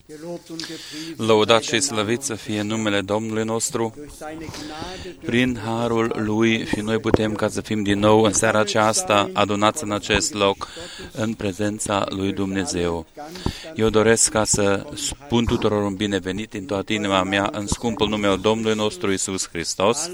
Lăudat și slăvit să fie numele Domnului nostru. Prin harul Lui și noi putem ca să fim din nou în seara aceasta adunați în acest loc, în prezența Lui Dumnezeu. Eu doresc ca să spun tuturor un binevenit în toată inima mea în scumpul numele Domnului nostru Iisus Hristos.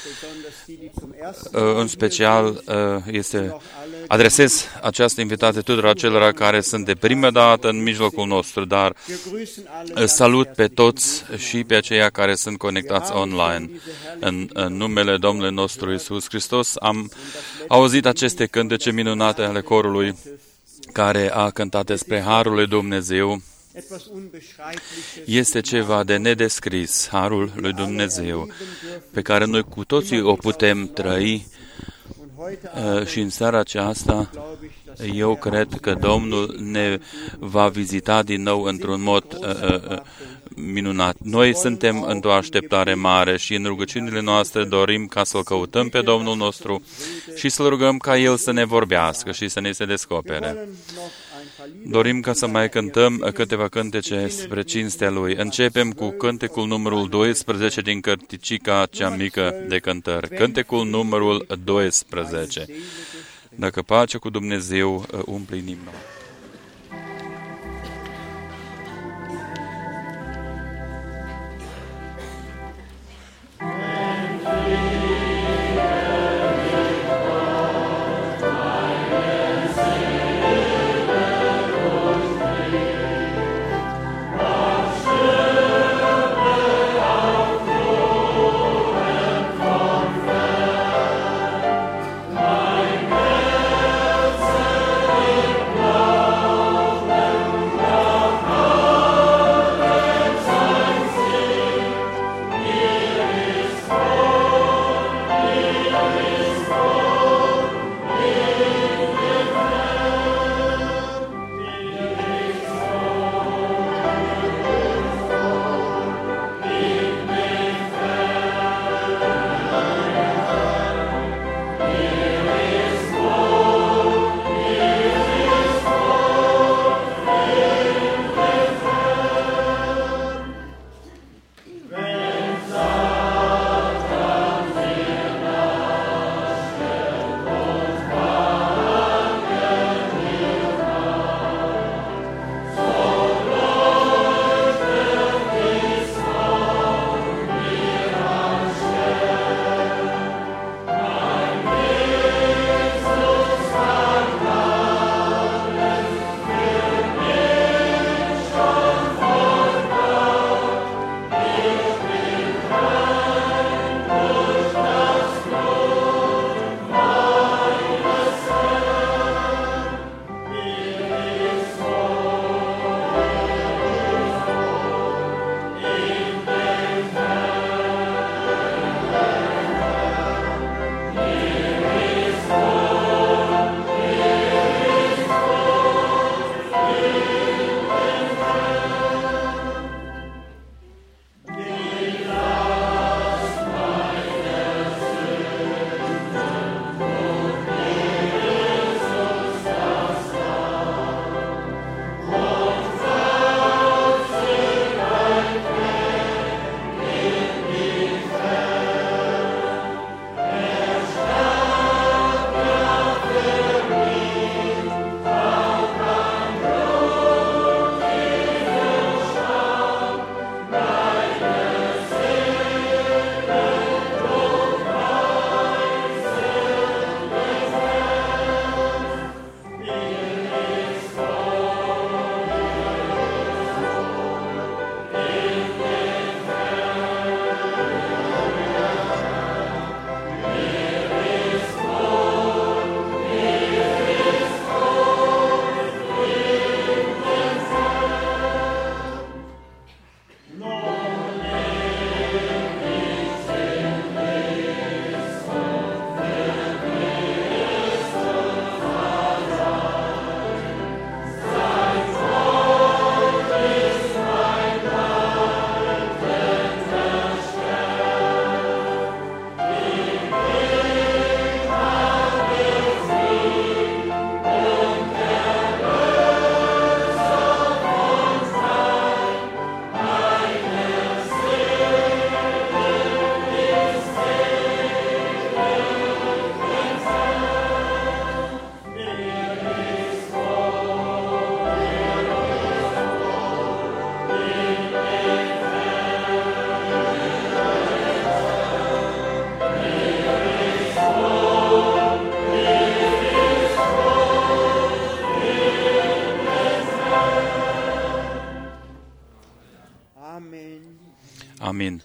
În special adresez această invitație tuturor acelora care sunt de prima dată în mijlocul nostru, dar salut pe toți și pe aceia care sunt conectați online. În numele Domnului nostru Iisus Hristos am auzit aceste cântece minunate ale corului care a cântat despre Harul lui Dumnezeu. Este ceva de nedescris, Harul lui Dumnezeu, pe care noi cu toții o putem trăi și în seara aceasta eu cred că Domnul ne va vizita din nou într-un mod minunat. Noi suntem într-o așteptare mare și în rugăciunile noastre dorim ca să-L căutăm pe Domnul nostru și să-L rugăm ca El să ne vorbească și să ne se descopere. Dorim ca să mai cântăm câteva cântece spre cinstea Lui. Începem cu cântecul numărul 12 din cărticica cea mică de cântări. Cântecul numărul 12. Dacă pacea cu Dumnezeu umple inima. Love Amin.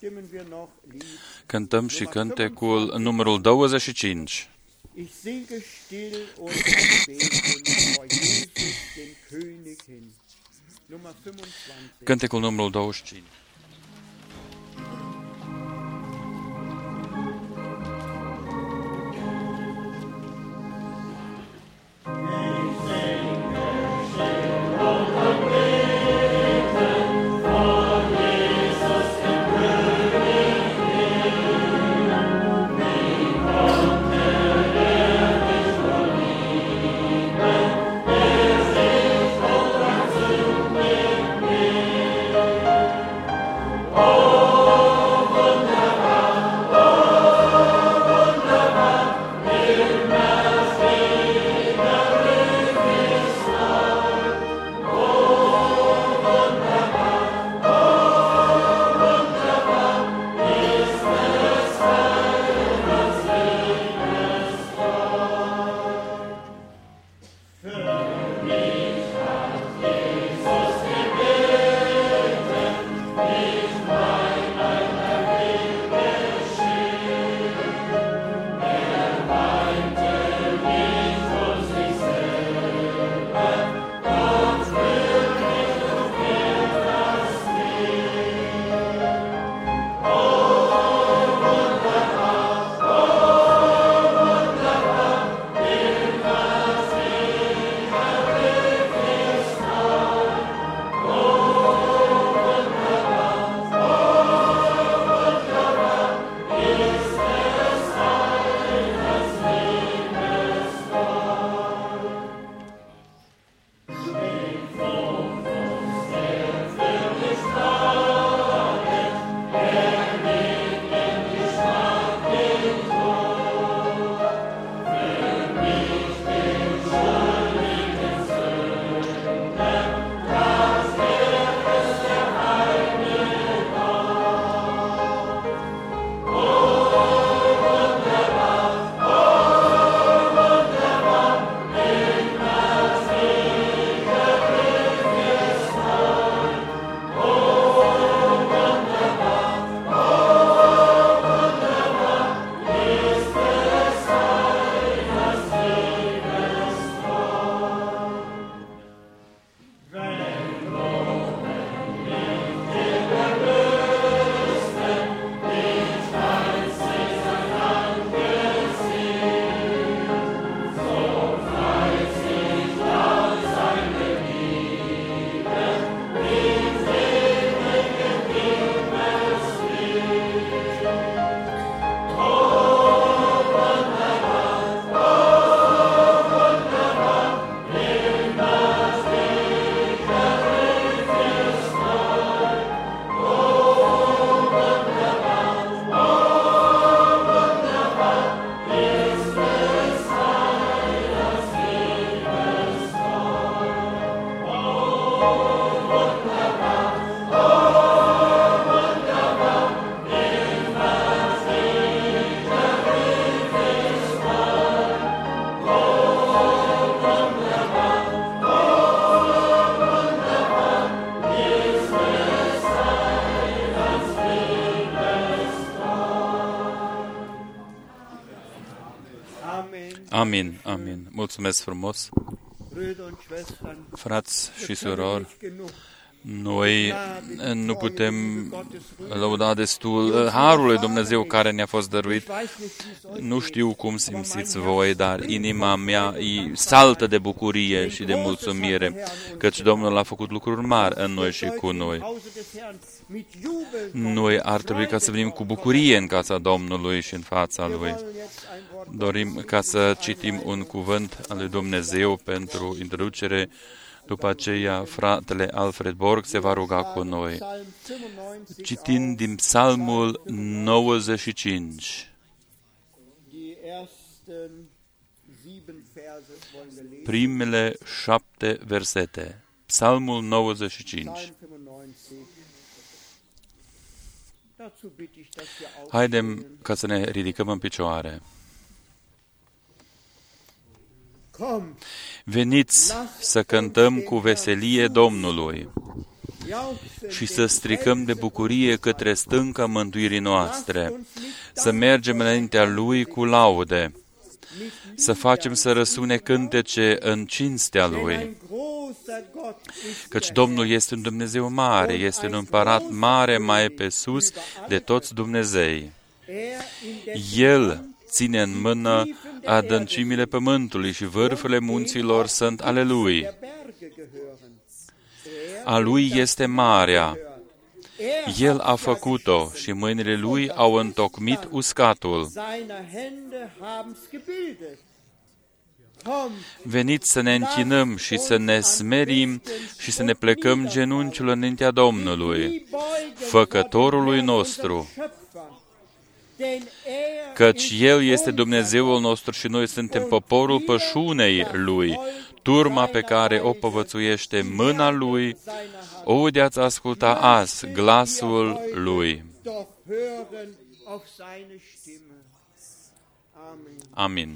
Cântăm și cântecul numărul 25. Ich singe still und beten vor Jesus, den König hin. Nummer 25. Cântecul numărul 25. Amin, amin. Mulțumesc frumos. Frați și surori, noi nu putem lăuda destul harul lui Dumnezeu care ne-a fost dăruit. Nu știu cum simțiți voi, dar inima mea e saltă de bucurie și de mulțumire, căci Domnul a făcut lucruri mari în noi și cu noi. Noi ar trebui ca să venim cu bucurie în casa Domnului și în fața Lui. Dorim ca să citim un cuvânt al lui Dumnezeu pentru introducere. După aceea, fratele Alfred Borg se va ruga cu noi. Citind din Psalmul 95. Primele 7 versete. Psalmul 95. Haidem ca să ne ridicăm în picioare. Veniți să cântăm cu veselie Domnului. și să stricăm de bucurie către stânca mântuirii noastre, să mergem înaintea Lui cu laude, să facem să răsune cântece în cinstea Lui, căci Domnul este un Dumnezeu mare, este un împărat mare mai pe sus de toți Dumnezei. El ține în mână adâncimile pământului și vârfurile munților sunt ale Lui. A Lui este marea. El a făcut-o și mâinile Lui au întocmit uscatul. Veniți să ne închinăm și să ne smerim și să ne plecăm genunchiul înaintea Domnului, Făcătorului nostru, căci El este Dumnezeul nostru și noi suntem poporul pășunei Lui, turma pe care o povățuiește mâna Lui. Aude-ați asculta azi glasul Lui. Amin.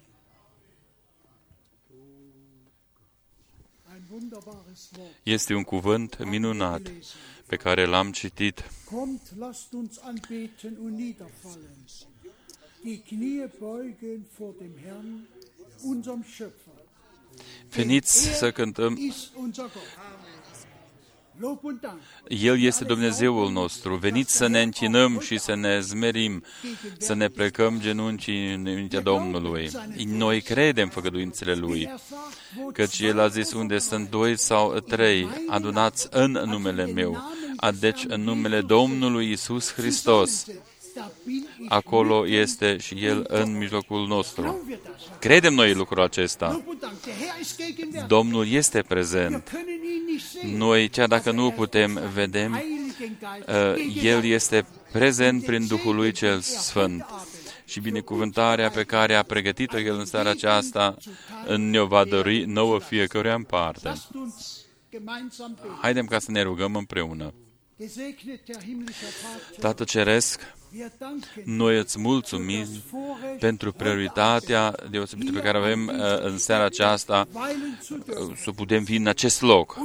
Este un cuvânt minunat pe care l-am citit. Veniți să cântăm. El este Dumnezeul nostru. Veniți să ne închinăm și să ne zmerim, să ne plecăm genunchii înaintea Domnului. Noi credem făgăduințele Lui, căci El a zis, unde sunt 2 sau 3 adunați în numele meu, deci în numele Domnului Iisus Hristos, acolo este și El în mijlocul nostru. Credem noi lucrul acesta. Domnul este prezent. Noi, chiar dacă nu putem vedem, El este prezent prin Duhul Lui cel Sfânt. Și binecuvântarea pe care a pregătit-o El în seara aceasta ne-o va dori nouă fiecăruia în parte. Haidem ca să ne rugăm împreună. Tată Ceresc, noi îți mulțumim pentru prioritatea deosebită pe care avem în seara aceasta să putem fi în acest loc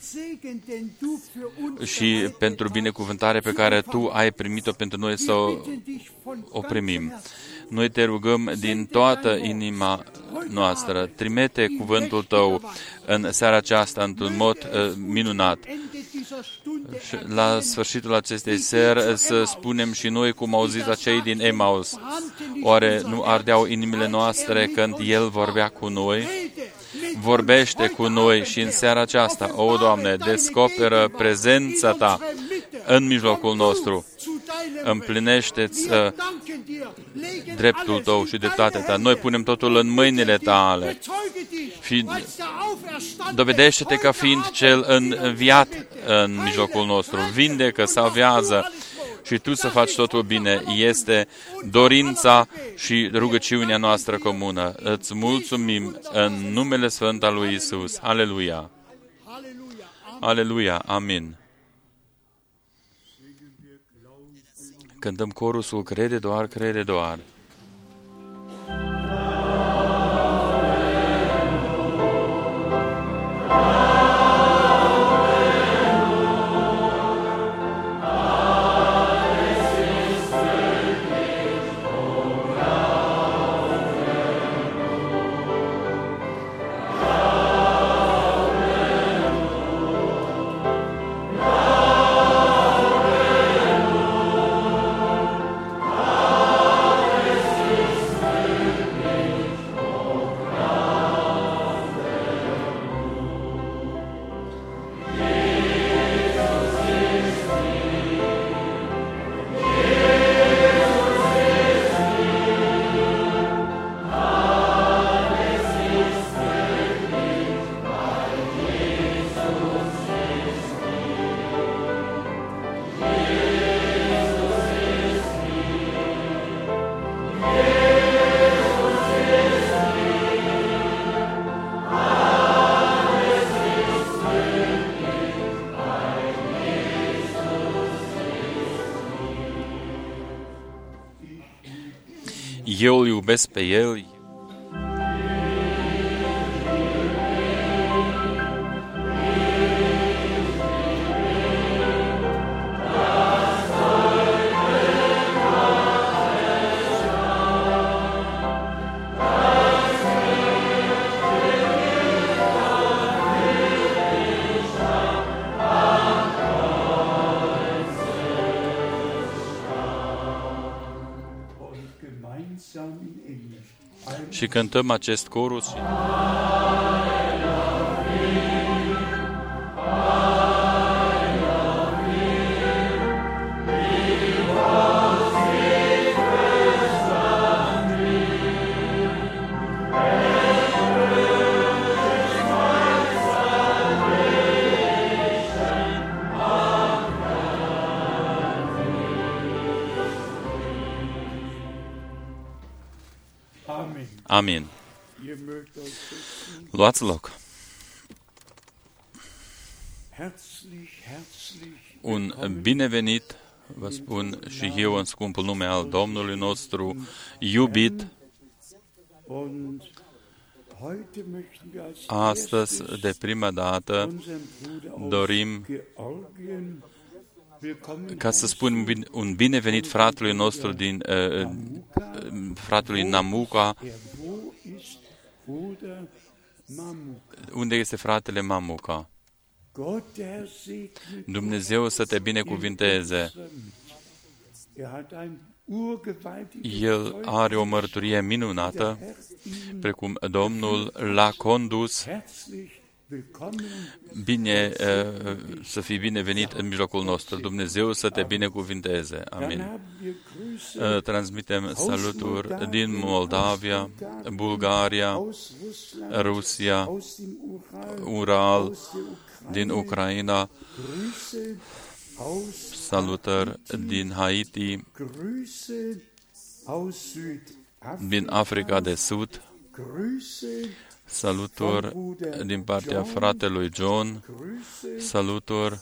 și pentru binecuvântarea pe care Tu ai primit-o pentru noi să o primim. Noi te rugăm din toată inima noastră, trimite cuvântul Tău în seara aceasta într-un mod minunat. Și la sfârșitul acestei seri să spunem și noi cum au zis acei din Emaus. Oare nu ardeau inimile noastre când El vorbea cu noi? Vorbește cu noi și în seara aceasta, o, Doamne, descoperă prezența Ta în mijlocul nostru. Împlinește-ți dreptul Tău și dreptatea Ta. Noi punem totul în mâinile Tale. Și dovedește-te ca fiind Cel înviat în mijlocul nostru. Vindecă, salvează și Tu să faci totul bine. Este dorința și rugăciunea noastră comună. Îți mulțumim în numele Sfânt al lui Iisus. Aleluia! Aleluia! Amin! Cântăm corusul Crede doar, crede doar. Eu îl iubesc pe El. Și cântăm acest corus. Amin. Luați loc. Un binevenit, vă spun și eu în scumpul nume al Domnului nostru, iubit. Astăzi, de prima dată, dorim ca să spun un binevenit fratelui nostru fratelui Namuka. Unde este fratele Mamuka? Dumnezeu să te binecuvinteze. El are o mărturie minunată, precum Domnul l-a condus. Bine, să fii binevenit în mijlocul nostru. Dumnezeu să te binecuvinteze. Amin. Transmitem saluturi din Moldavia, Bulgaria, Rusia, Ural, din Ucraina, salutări din Haiti, din Africa de Sud, saluturi din partea fratelui John, saluturi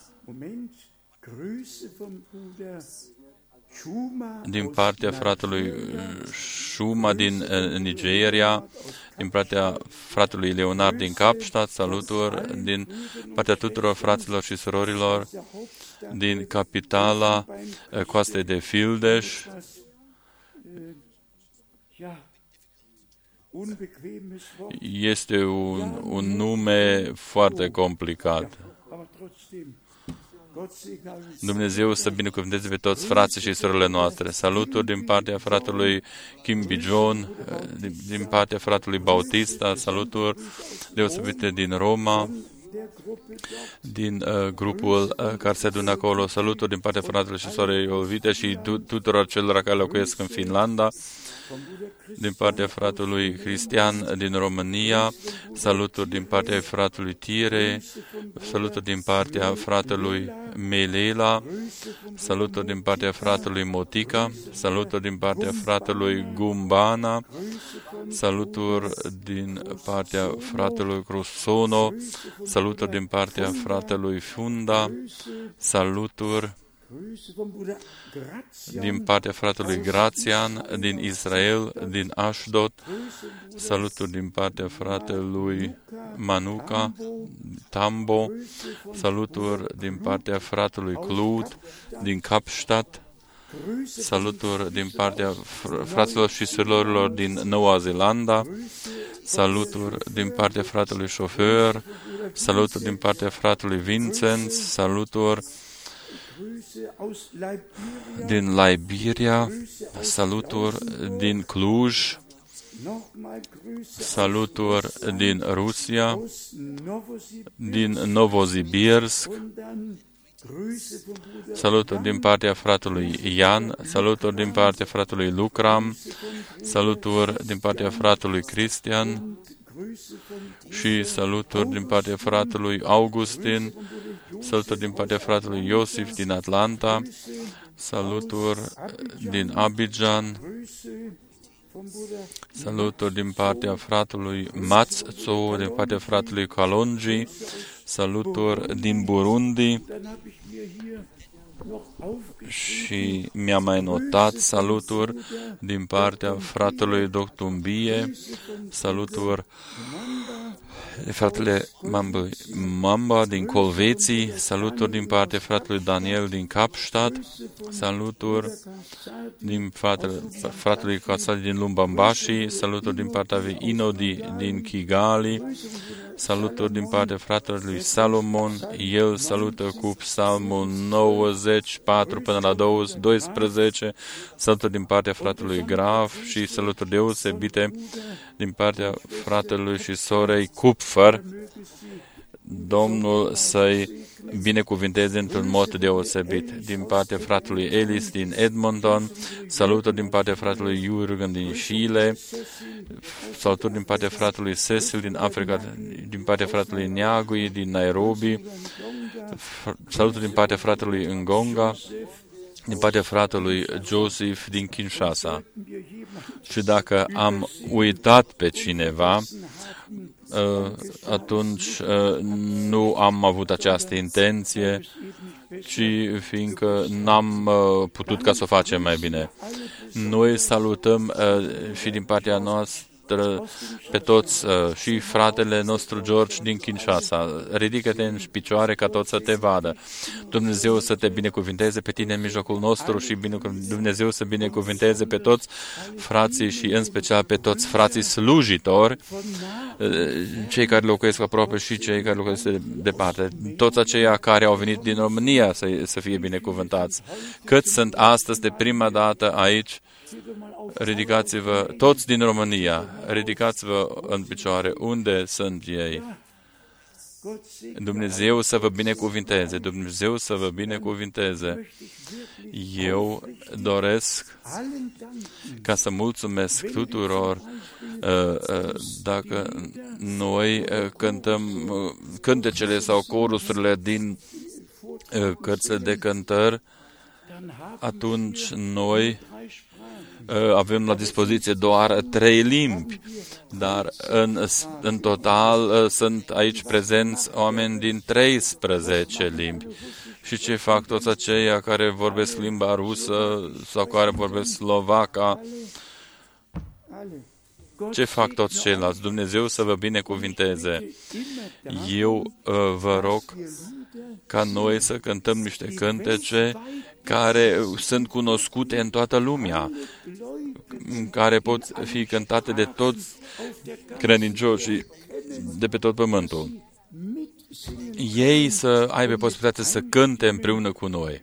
din partea fratelui Shuma din Nigeria, din partea fratelui Leonard din Kapstadt, saluturi din partea tuturor fraților și surorilor din capitala coastei de Fildeș. Este un nume foarte complicat. Dumnezeu să binecuvânteze pe toți frații și surorile noastre. Saluturi din partea fratelui Kim Bijon, din partea fratelui Bautista, saluturi deosebite din Roma, din grupul care se adună acolo, saluturi din partea fratelui și sorei Olvite și tuturor celor care locuiesc în Finlanda, din partea fratelui Cristian din România, saluturi din partea fratelui Tire, saluturi din partea fratelui Melela, saluturi din partea fratelui Motica, saluturi din partea fratelui Gumbana, saluturi din partea fratelui Crusono, saluturi din partea fratelui Funda, saluturi din partea fratelui Grațian, din Israel, din Ashdod, saluturi din partea fratelui Manuka, Tambo, saluturi din partea fratelui Clut, din Kapstadt, saluturi din partea fraților și surorilor din Noua Zeelandă, saluturi din partea fratelui Șofer, saluturi din partea fratelui Vincent, saluturi din Liberia, saluturi din Cluj, saluturi din Rusia, din Novosibirsk, saluturi din partea fratelui Ian, saluturi din partea fratelui Lucram, saluturi din partea fratelui Cristian și saluturi din partea fratelui Augustin, saluturi din partea fratelui Iosif din Atlanta, saluturi din Abidjan, saluturi din partea fratelui Matzo, din partea fratelui Kalonji, saluturi din Burundi și mi-a mai notat saluturi din partea fratelui Doctumbie, saluturi de fratele Mamba din Colveții, saluturi din partea fratelui Daniel din Kapstadt, saluturi din fratelui Katsali din Lumbambashi, saluturi din partea lui Inodi din Kigali, saluturi din partea fratelui Salomon, el salută cu psalmul 94 până la 12, saluturi din partea fratelui Graf și saluturi deosebite din partea fratelui și sorei Kupfer. Domnul să-i binecuvinteze într-un mod deosebit. Din partea fratelui Ellis din Edmonton, saluturi din partea fratelui Jürgen din Chile, saluturi din partea fratelui Cecil din Africa, din partea fratelui Nyagui din Nairobi, saluturi din partea fratelui Ngonga, din partea fratelui Joseph din Kinshasa. Și dacă am uitat pe cineva, atunci nu am avut această intenție, ci fiindcă n-am putut ca să o facem mai bine. Noi salutăm și din partea noastră pe toți și fratele nostru George din Kinshasa. Ridică-te în picioare ca toți să te vadă. Dumnezeu să te binecuvinteze pe tine în mijlocul nostru și Dumnezeu să binecuvinteze pe toți frații și în special pe toți frații slujitori, cei care locuiesc aproape și cei care locuiesc departe. Toți aceia care au venit din România să fie binecuvântați. Cât sunt astăzi de prima dată aici, ridicați-vă, toți din România, ridicați-vă în picioare. Unde sunt ei? Dumnezeu să vă binecuvinteze, Dumnezeu să vă binecuvinteze. Eu doresc ca să mulțumesc tuturor dacă noi cântăm cântecele sau corusurile din cărțile de cântări, atunci noi avem la dispoziție doar 3 limbi, dar în total sunt aici prezenți oameni din 13 limbi. Și ce fac toți aceia care vorbesc limba rusă sau care vorbesc slovaca? Ce fac toți ceilalți? Dumnezeu să vă binecuvinteze. Eu vă rog ca noi să cântăm niște cântece care sunt cunoscute în toată lumea, care pot fi cântate de toți credincioșii de pe tot pământul. Ei să aibă posibilitatea să cânte împreună cu noi,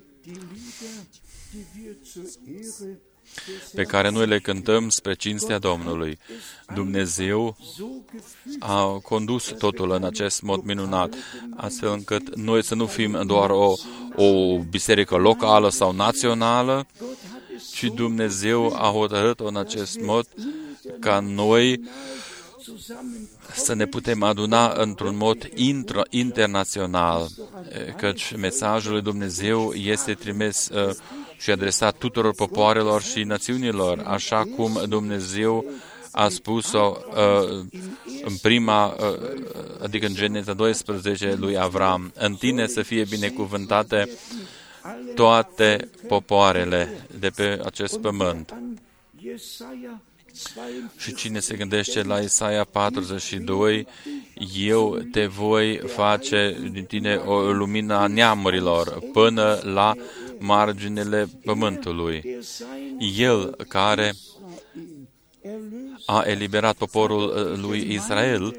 pe care noi le cântăm spre cinstea Domnului. Dumnezeu a condus totul în acest mod minunat, astfel încât noi să nu fim doar o biserică locală sau națională, ci Dumnezeu a hotărât în acest mod ca noi să ne putem aduna într-un mod internațional, căci mesajul lui Dumnezeu este trimis și adresat tuturor popoarelor și națiunilor, așa cum Dumnezeu a spus-o în prima, adică în Geneza 12 lui Avram: în tine să fie binecuvântate toate popoarele de pe acest pământ. Și cine se gândește la Isaia 42, eu te voi face din tine o lumină a neamurilor până la marginile pământului. El care a eliberat poporul lui Israel,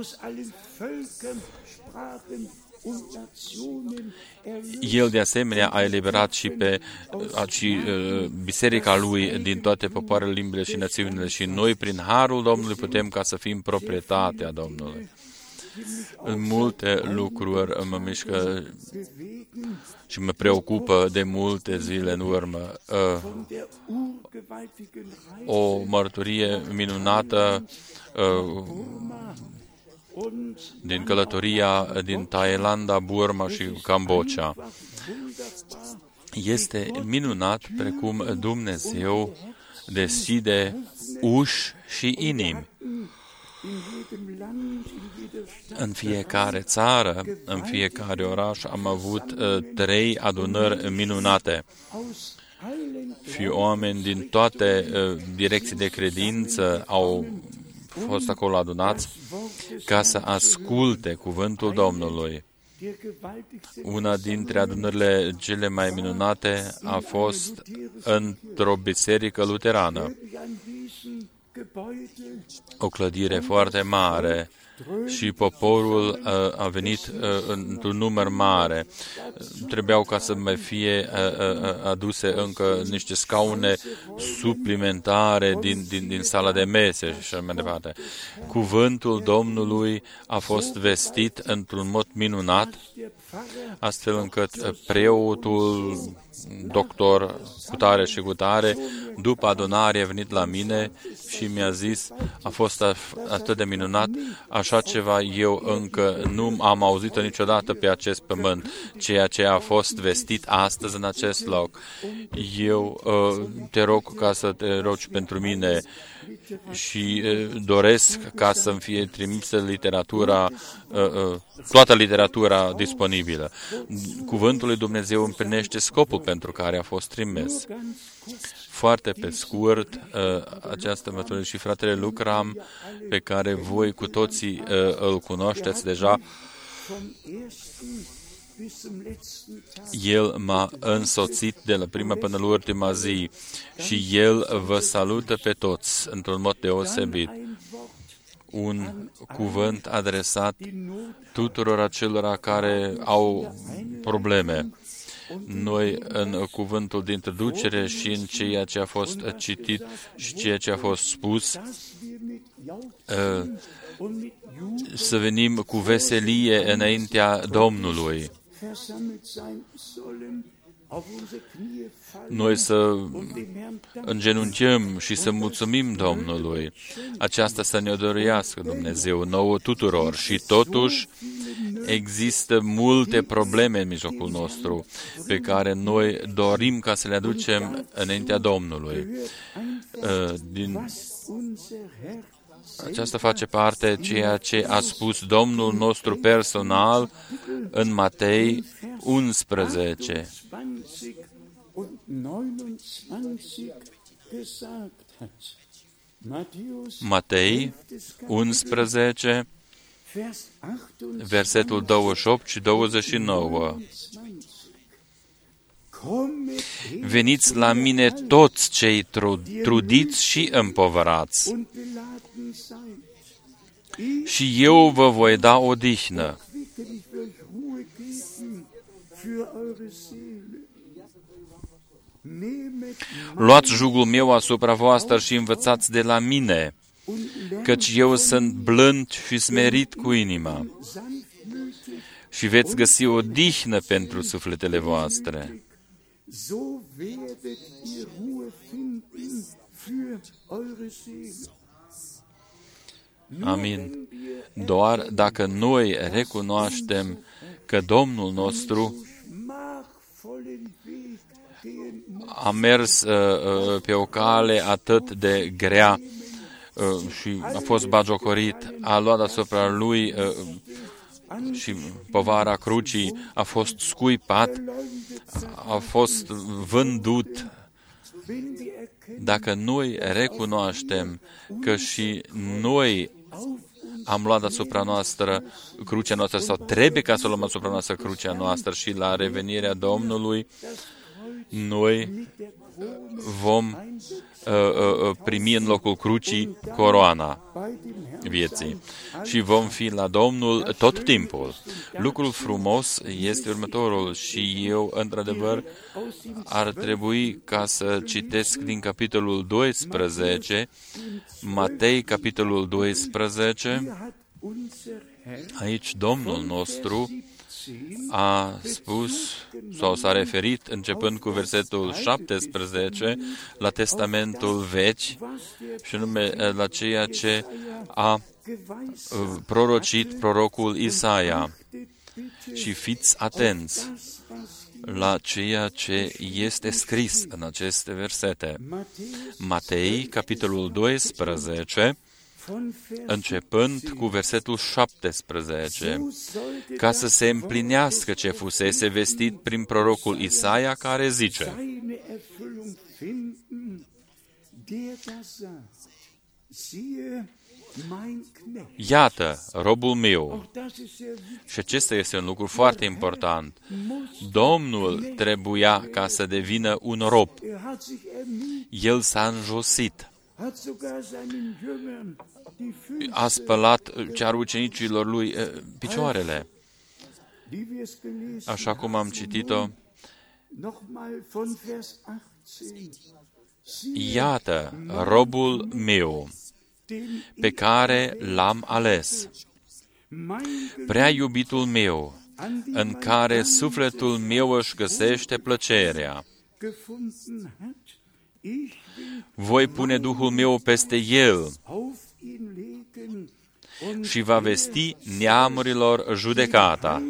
el de asemenea a eliberat și biserica lui din toate popoarele, limbile și națiunile, și noi prin harul Domnului putem ca să fim proprietatea Domnului. Multe lucruri mă mișcă și mă preocupă de multe zile în urmă. O mărturie minunată din călătoria din Thailanda, Burma și Cambodgia. Este minunat precum Dumnezeu deschide uși și inimi. În fiecare țară, în fiecare oraș am avut 3 adunări minunate. Și oameni din toate direcții de credință au fost acolo adunați ca să asculte cuvântul Domnului. Una dintre adunările cele mai minunate a fost într-o biserică luterană. O clădire foarte mare și poporul a venit într-un număr mare. Trebuiau ca să mai fie aduse încă niște scaune suplimentare din sala de mese și așa mai departe. Cuvântul Domnului a fost vestit într-un mod minunat, astfel încât preotul, doctor cutare și cutare, după adunare a venit la mine și mi-a zis, a fost atât de minunat, așa ceva eu încă nu am auzit-o niciodată pe acest pământ, ceea ce a fost vestit astăzi în acest loc. Eu te rog ca să te rogi pentru mine și doresc ca să-mi fie trimisă literatura, toată literatura disponibilă. Cuvântul lui Dumnezeu împlinește scopul pentru care a fost trimis. Foarte pe scurt, această metodă și fratele Lucram, pe care voi cu toții îl cunoașteți deja, el m-a însoțit de la prima până la ultima zi și el vă salută pe toți într-un mod deosebit. Un cuvânt adresat tuturor acelora care au probleme. Noi, în cuvântul de introducere și în ceea ce a fost citit și ceea ce a fost spus, să venim cu veselie înaintea Domnului. Noi să îngenunchim și să mulțumim Domnului. Aceasta să ne dorească Dumnezeu nouă tuturor. Și totuși există multe probleme în mijlocul nostru pe care noi dorim ca să le aducem înaintea Domnului. Aceasta face parte ceea ce a spus Domnul nostru personal în Matei 11. Matei 11, versetul 28 și 29. Veniți la mine toți cei trudiți și împovărați, și eu vă voi da odihnă. Luați jugul meu asupra voastră și învățați de la mine, căci eu sunt blând și smerit cu inima, și veți găsi odihnă pentru sufletele voastre. Amin. Doar dacă noi recunoaștem că Domnul nostru a mers pe o cale atât de grea și a fost bagiocorit, a luat asupra lui și povara crucii, a fost scuipat, a fost vândut. Dacă noi recunoaștem că și noi am luat asupra noastră crucea noastră sau trebuie ca să luăm asupra noastră crucea noastră și la revenirea Domnului, noi vom primi în locul crucii coroana vieții și vom fi la Domnul tot timpul. Lucrul frumos este următorul și eu, într-adevăr, ar trebui ca să citesc din capitolul 12, Matei, capitolul 12. Aici Domnul nostru a spus sau s-a referit, începând cu versetul 17, la Testamentul Vechi și anume la ceea ce a prorocit prorocul Isaia. Și fiți atenți la ceea ce este scris în aceste versete. Matei, capitolul 12, începând cu versetul 17, ca să se împlinească ce fusese vestit prin prorocul Isaia, care zice: Iată, robul meu. Și acesta este un lucru foarte important. Domnul trebuia ca să devină un rob. El s-a înjosit. a spălat chiar ucenicilor lui picioarele. Așa cum am citit-o, iată, robul meu, pe care l-am ales, prea iubitul meu, în care sufletul meu își găsește plăcerea. Voi pune Duhul meu peste el și va vesti neamurilor judecata.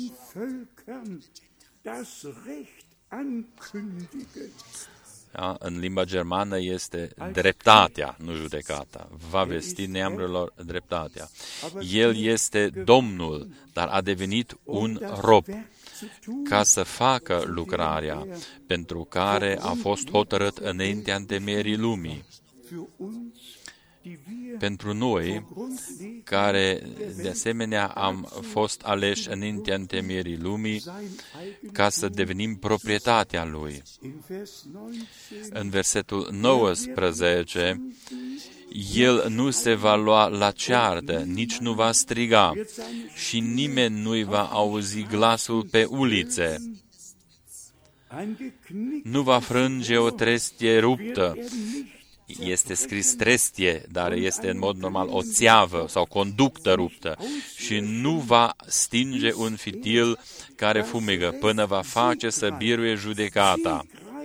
Da, în limba germană este dreptatea, nu judecata. Va vesti neamurilor dreptatea. El este Domnul, dar a devenit un rob ca să facă lucrarea pentru care a fost hotărât înaintea întemeierii lumii. Pentru noi, care de asemenea am fost aleși înaintea întemeierii lumii, ca să devenim proprietatea Lui. În versetul 19, El nu se va lua la ceartă, nici nu va striga și nimeni nu-i va auzi glasul pe ulițe. Nu va frânge o trestie ruptă. Este scris trestie, dar este în mod normal o țeavă sau conductă ruptă și nu va stinge un fitil care fumegă până va face să biruie judecata.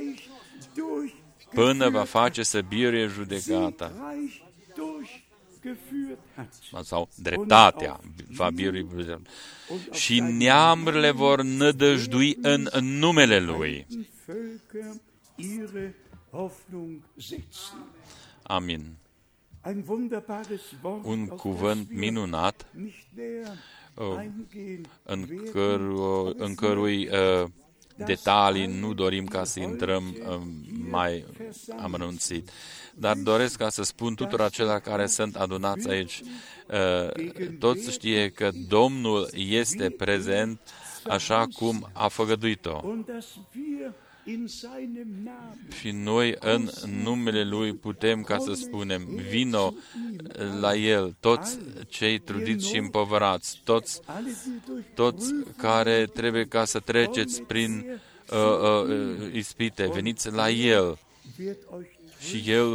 Până va face să biruie judecata. Sau dreptatea va birui. Și neamurile vor nădăjdui în numele Lui. Amin. Un cuvânt minunat în cărui detalii nu dorim ca să intrăm mai amănunțit. Dar doresc ca să spun tuturor acelor care sunt adunați aici, toți știe că Domnul este prezent așa cum a făgăduit-o. Și noi în numele Lui putem ca să spunem, vino la El, toți cei trudiți și împovărați, toți care trebuie ca să treceți prin ispite, veniți la El și El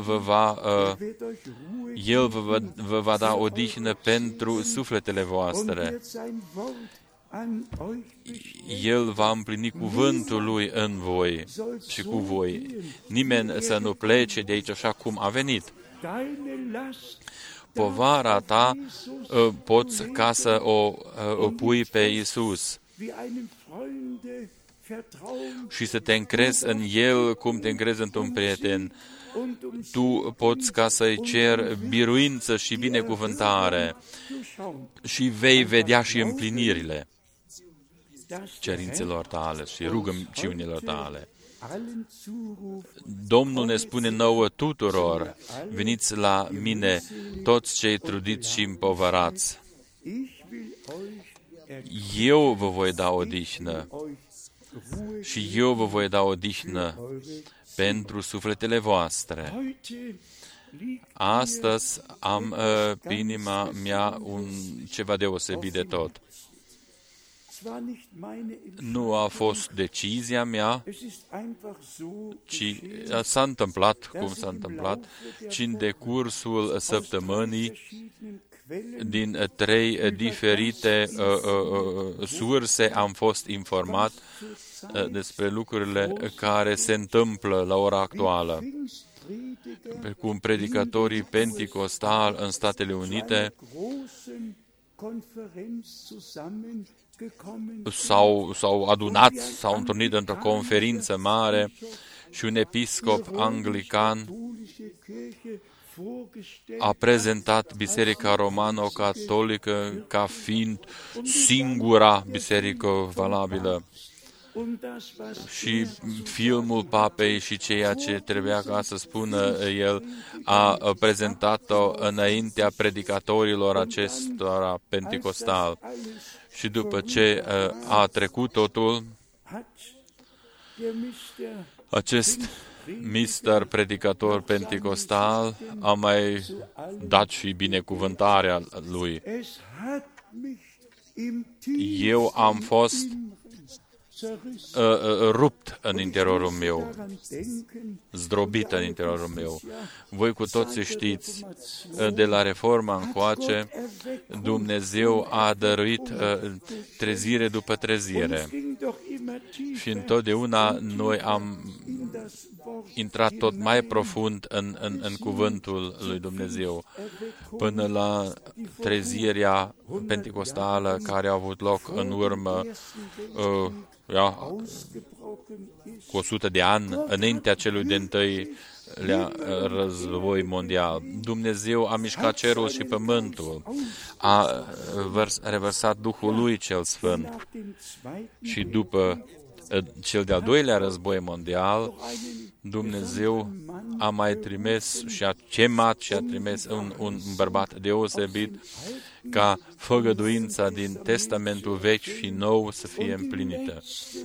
vă va da odihnă pentru sufletele voastre. El va împlini cuvântul Lui în voi și cu voi. Nimeni să nu plece de aici așa cum a venit. Povara ta poți ca să o pui pe Iisus și să te încrezi în El cum te încrezi într-un prieten. Tu poți ca să-i cer biruință și binecuvântare și vei vedea și împlinirile cerințelor tale și rugăciunilor tale. Domnul ne spune nouă tuturor, veniți la mine toți cei trudiți și împovărați. Eu vă voi da odihnă și eu vă voi da odihnă pentru sufletele voastre. Astăzi am pe inima mea ceva deosebit de tot. Nu a fost decizia mea, ci s-a întâmplat cum s-a întâmplat, ci în decursul săptămânii, din 3 diferite surse am fost informat despre lucrurile care se întâmplă la ora actuală. Precum predicatorii penticostali în Statele Unite s-au adunat, s-au întâlnit într-o conferință mare și un episcop anglican a prezentat Biserica Romano-Catolică ca fiind singura biserică valabilă. Și filmul papei și ceea ce trebuia ca să spună el a prezentat-o înaintea predicatorilor acestora penticostali. Și după ce a trecut totul, acest Mr. Predicator Pentecostal a mai dat și binecuvântarea lui. Eu am fost rupt în interiorul meu, zdrobit în interiorul meu. Voi cu toții știți, de la Reforma încoace, Dumnezeu a dăruit trezire după trezire. Și întotdeauna noi am intrat tot mai profund în cuvântul lui Dumnezeu, până la trezirea pentecostală care a avut loc în urmă cu 100 de ani, înaintea celui de-întâi război mondial. Dumnezeu a mișcat cerul și pământul, a revărsat Duhul lui cel Sfânt și după cel de-al doilea război mondial, Dumnezeu a mai trimis și a chemat și a trimis un bărbat deosebit ca făgăduința din Testamentul Vechi și Nou să fie împlinită.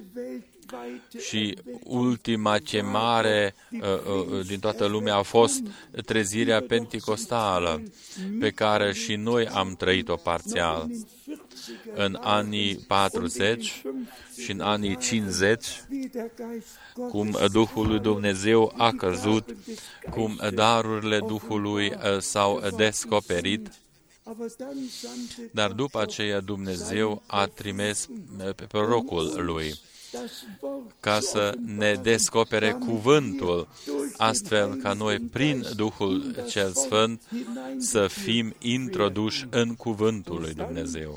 Și ultima chemare din toată lumea a fost trezirea pentecostală, pe care și noi am trăit-o parțial. În anii 40 și în anii 50, cum Duhul lui Dumnezeu a căzut, cum darurile Duhului s-au descoperit, dar după aceea Dumnezeu a trimis pe prorocul lui ca să ne descopere cuvântul, astfel ca noi, prin Duhul cel Sfânt, să fim introduși în cuvântul lui Dumnezeu.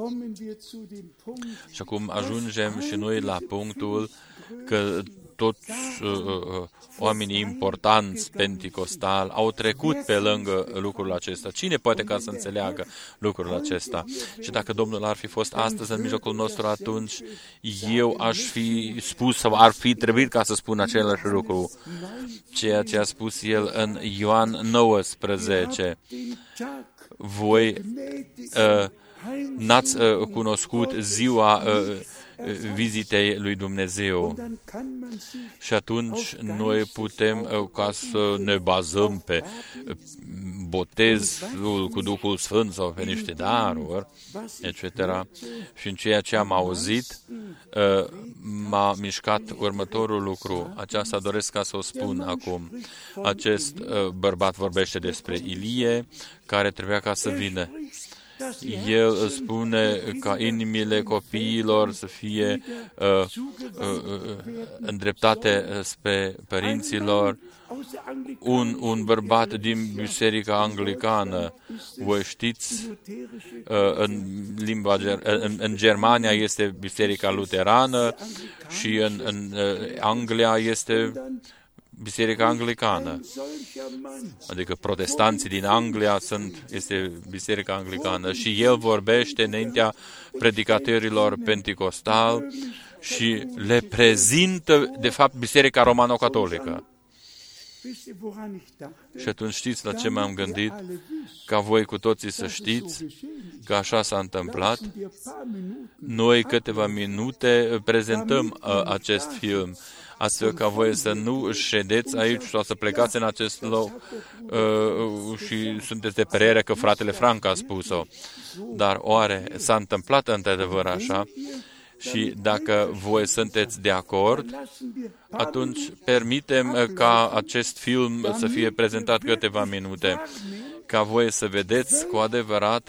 Și acum ajungem și noi la punctul că toți oamenii importanți pentecostali au trecut pe lângă lucrul acesta. Cine poate ca să înțeleagă lucrul acesta? Și dacă Domnul ar fi fost astăzi în mijlocul nostru, atunci eu aș fi spus sau ar fi trebuit ca să spun același lucru, ceea ce a spus el în Ioan 19. Voi n-ați cunoscut ziua vizitei lui Dumnezeu. Și atunci noi putem ca să ne bazăm pe botezul cu Duhul Sfânt sau pe niște daruri, etc. Și în ceea ce am auzit, m-a mișcat următorul lucru. Aceasta doresc ca să o spun acum. Acest bărbat vorbește despre Ilie, care trebuia ca să vină. El spune ca inimile copiilor să fie îndreptate spre părinților. Un bărbat din Biserica Anglicană, voi știți, în Germania este Biserica Luterană și în Anglia este Biserica Anglicană, adică protestanții din Anglia este Biserica Anglicană și el vorbește înaintea predicatorilor pentecostali și le prezintă, de fapt, Biserica Romano-Catolică. Și atunci știți la ce m-am gândit? Ca voi cu toții să știți că așa s-a întâmplat. Noi câteva minute prezentăm acest film, astfel ca voi să nu ședeți aici sau să plecați în acest loc și sunteți de părere că fratele Frank a spus-o. Dar oare s-a întâmplat într-adevăr așa? Și dacă voi sunteți de acord, atunci permitem ca acest film să fie prezentat câteva minute, ca voi să vedeți cu adevărat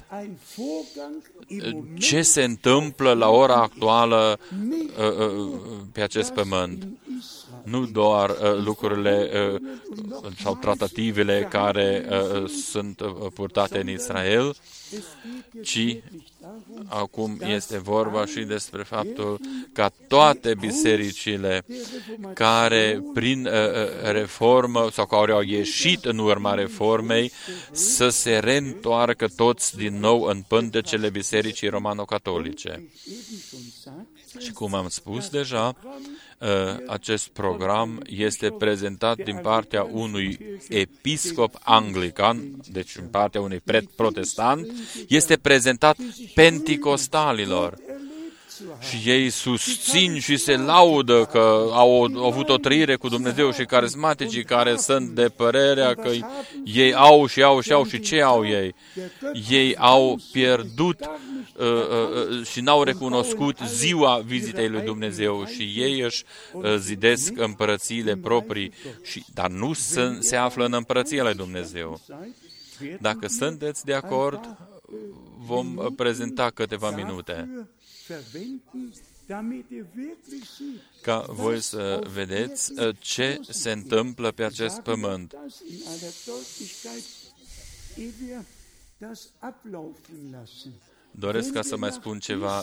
ce se întâmplă la ora actuală pe acest pământ. Nu doar lucrurile sau tratativele care sunt purtate în Israel, ci acum este vorba și despre faptul ca toate bisericile care prin reformă sau care au ieșit în urma reformei să se reîntoarcă toți din nou în pântecele bisericii romano-catolice. Și cum am spus deja, acest program este prezentat din partea unui episcop anglican, deci din partea unui protestant, este prezentat penticostalilor. și ei susțin și se laudă că au avut o trăire cu Dumnezeu și carismaticii care sunt de părerea că ei au și ce au ei? Ei au pierdut și n-au recunoscut ziua vizitei lui Dumnezeu și ei își zidesc împărățiile proprii, dar nu se află în împărăția lui Dumnezeu. Dacă sunteți de acord, vom prezenta câteva minute ca voi să vedeți ce se întâmplă pe acest pământ. Doresc ca să mai spun ceva.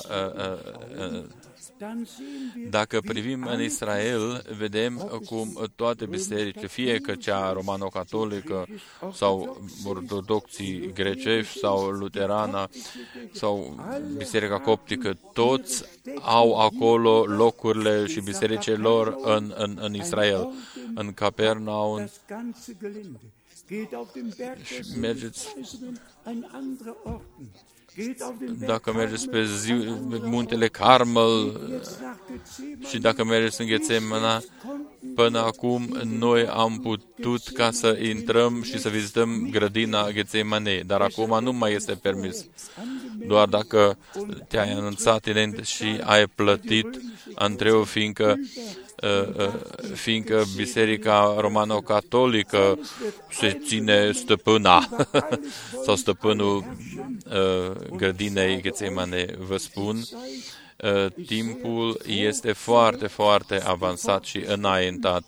Dacă privim în Israel, vedem cum toate bisericile, fie că cea romano-catolică sau ortodoxii grecești sau luterana sau biserica coptică, toți au acolo locurile și bisericile lor în Israel, în Capernaum. Și mergeți. Dacă mergeți pe muntele Carmel și dacă mergeți în Ghețemana, până acum noi am putut ca să intrăm și să vizităm grădina Ghețemanei, dar acum nu mai este permis. Doar dacă te-ai anunțat înainte și ai plătit antreu, fiindcă biserica romano-catolică se ține stăpâna sau stăpânul grădinei Ghețemane. Vă spun, timpul este foarte, foarte avansat și înaintat.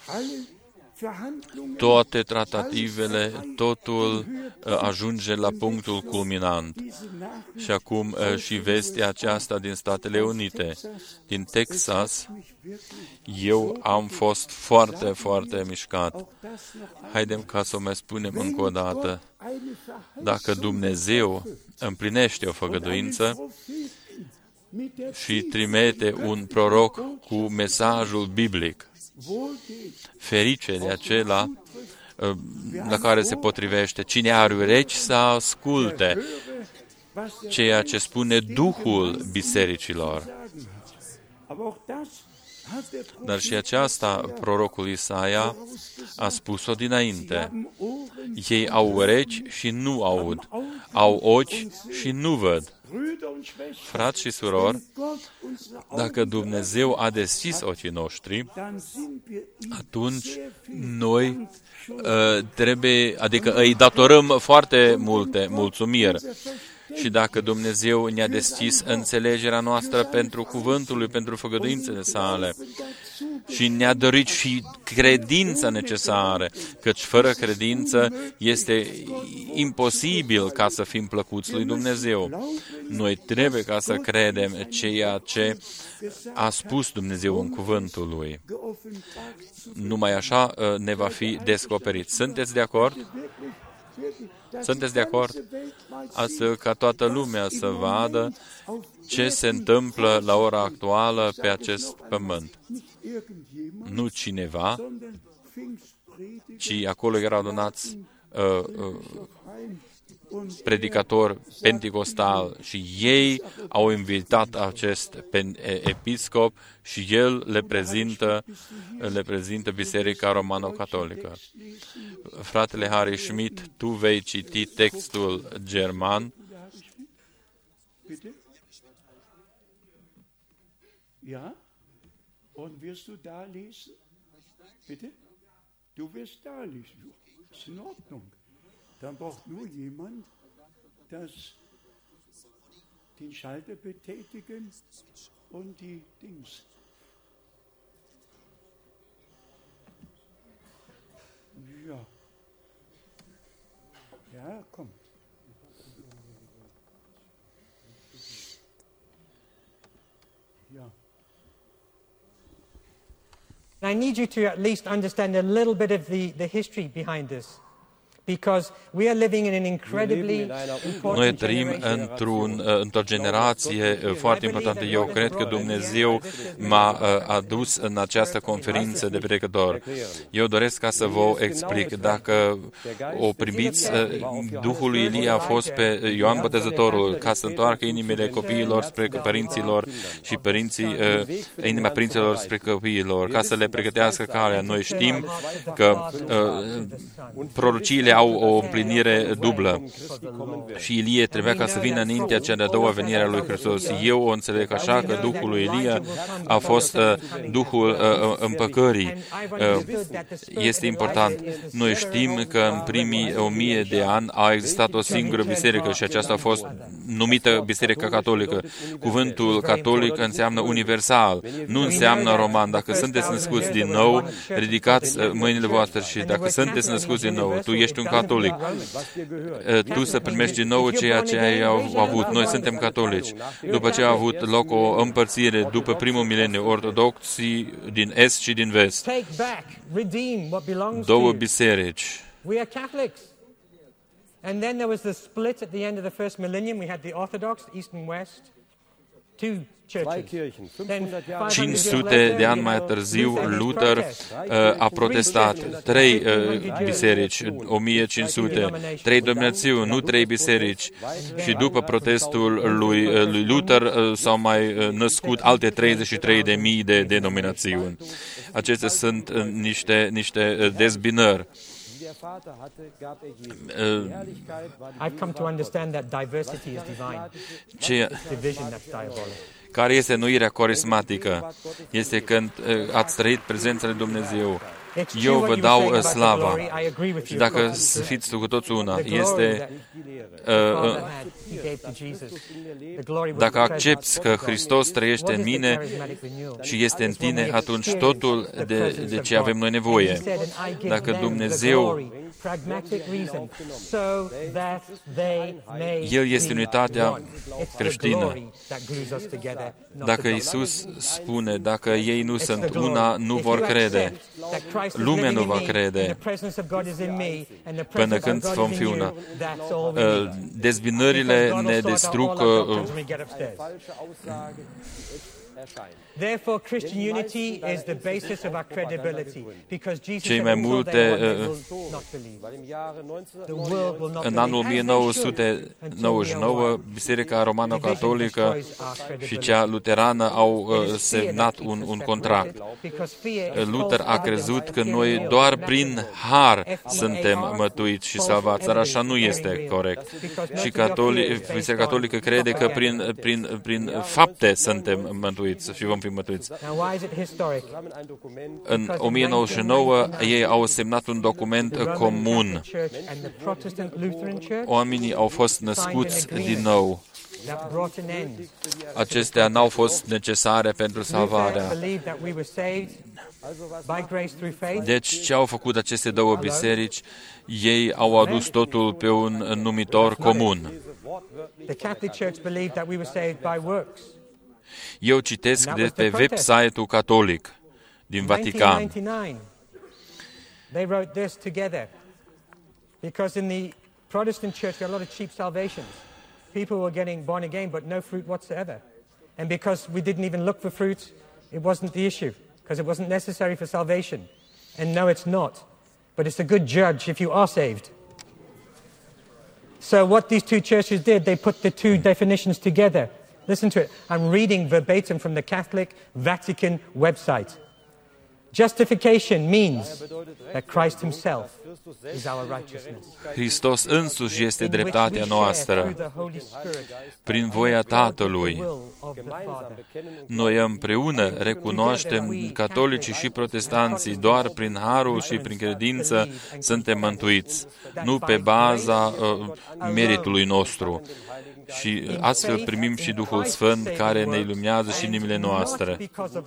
Toate tratativele, totul ajunge la punctul culminant. Și acum și vestea aceasta din Statele Unite, din Texas, eu am fost foarte, foarte mișcat. Haidem ca să o mai spunem încă o dată. Dacă Dumnezeu împlinește o făgăduință și trimite un proroc cu mesajul biblic, ferice de acela la care se potrivește. Cine are urechi să asculte ceea ce spune Duhul bisericilor. Dar și aceasta, prorocul Isaia a spus-o dinainte. Ei au urechi și nu aud, au ochi și nu văd. Frați și surori, dacă Dumnezeu a deschis ochii noștri, atunci noi adică îi datorăm foarte multe mulțumiri. Și dacă Dumnezeu ne-a deschis înțelegerea noastră pentru cuvântul lui, pentru făgăduințele sale, și ne-a dărit și credința necesară, căci fără credință este imposibil ca să fim plăcuți lui Dumnezeu. Noi trebuie ca să credem ceea ce a spus Dumnezeu în cuvântul lui. Numai așa ne va fi descoperit. Sunteți de acord? Sunteți de acord? Astfel ca toată lumea să vadă ce se întâmplă la ora actuală pe acest pământ. Nu cineva, ci acolo erau adunați predicatori penticostal și ei au invitat acest episcop și el le prezintă Biserica Romano-Catolică. Fratele Harry Schmidt, tu vei citi textul german. Ja? Und wirst du da lesen? Bitte? Du wirst da lesen. Ist in Ordnung. Dann braucht nur jemand, das den Schalter betätigen und die Dings. Ja. Ja, komm. Ja. I need you to at least understand a little bit of the history behind this. Noi trăim într-o generație foarte importantă. Eu cred că Dumnezeu m-a adus în această conferință de predicători. Eu doresc ca să vă explic. Dacă o primiți, Duhul lui Ilie a fost pe Ioan Botezătorul ca să întoarcă inimile copiilor spre părinților și inima părinților spre copiilor, ca să le pregătească calea. Noi știm că prorociile au o împlinire dublă și Ilie trebuia ca să vină înaintea cea de-a doua venire a lui Hristos. Eu o înțeleg așa că Duhul lui Ilie a fost Duhul împăcării. Este important. Noi știm că în primii 1000 de ani a existat o singură biserică și aceasta a fost numită Biserica Catolică. Cuvântul catolic înseamnă universal, nu înseamnă roman. Dacă sunteți născuți din nou, ridicați mâinile voastre și dacă sunteți născuți din nou, tu ești un catolic. Tu să primești din nou ceea ce ai avut. Noi suntem catolici. După ce a avut loc o împărțire după primul mileniu, ortodoxii din est și din vest. Două biserici. And then there was the split at the end of the first millennium. We had the Orthodox, East and West, two churches. 500 de ani mai târziu, Luther a protestat. 3 biserici, 1500, 3 denominațiuni, nu 3 biserici. Și după protestul lui Luther s-au mai născut alte 33.000 de denominațiuni. Acestea sunt niște dezbinări. I've come to understand that diversity is divine. Division, that's diabolic. Care este nuirea carismatică? Este când ați trăit prezența lui Dumnezeu. Eu vă dau slava. Și dacă fiți cu toți una, este dacă accepți că Hristos trăiește în mine și este în tine, atunci totul de ce avem noi nevoie. Dacă Dumnezeu, El este unitatea creștină. Dacă Iisus spune, dacă ei nu sunt una, nu vor crede. Lumea nu va crede până când vom fi una. Dezbinările ne distrug. Therefore, Christian unity is the basis of our credibility, because Jesus Cei mai multe în anul 1999 Biserica Romano-Catolică și cea luterană au semnat un contract. Luther a crezut că noi doar prin har suntem mântuiți și salvați, dar așa nu este corect. Și Biserica Catolică crede că prin fapte suntem mântuiți și vom fi mântuiți. În 1909 ei au semnat un document comun. Oamenii au fost născuți din nou. Acestea n-au fost necesare pentru salvarea. Deci, ce au făcut aceste două biserici? Ei au adus totul pe un numitor comun. Eu citesc de pe website-ul catolic din Vatican. They wrote this together because in the Protestant church there are a lot of cheap salvations. People were getting born again but no fruit whatsoever. And because we didn't even look for fruit, it wasn't the issue because it wasn't necessary for salvation. And no, it's not. But it's a good judge if you are saved. So what these two churches did, they put the two definitions together. Listen to it. I'm reading verbatim from the Catholic Vatican website. Justification means that Christ himself is our righteousness. Hristos însuși este dreptatea noastră. Prin voia Tatălui, noi împreună recunoaștem, catolicii și protestanții, doar prin harul și prin credință suntem mântuiți, nu pe baza meritului nostru. Și astfel primim și Duhul Sfânt care ne iluminează și inimile noastre,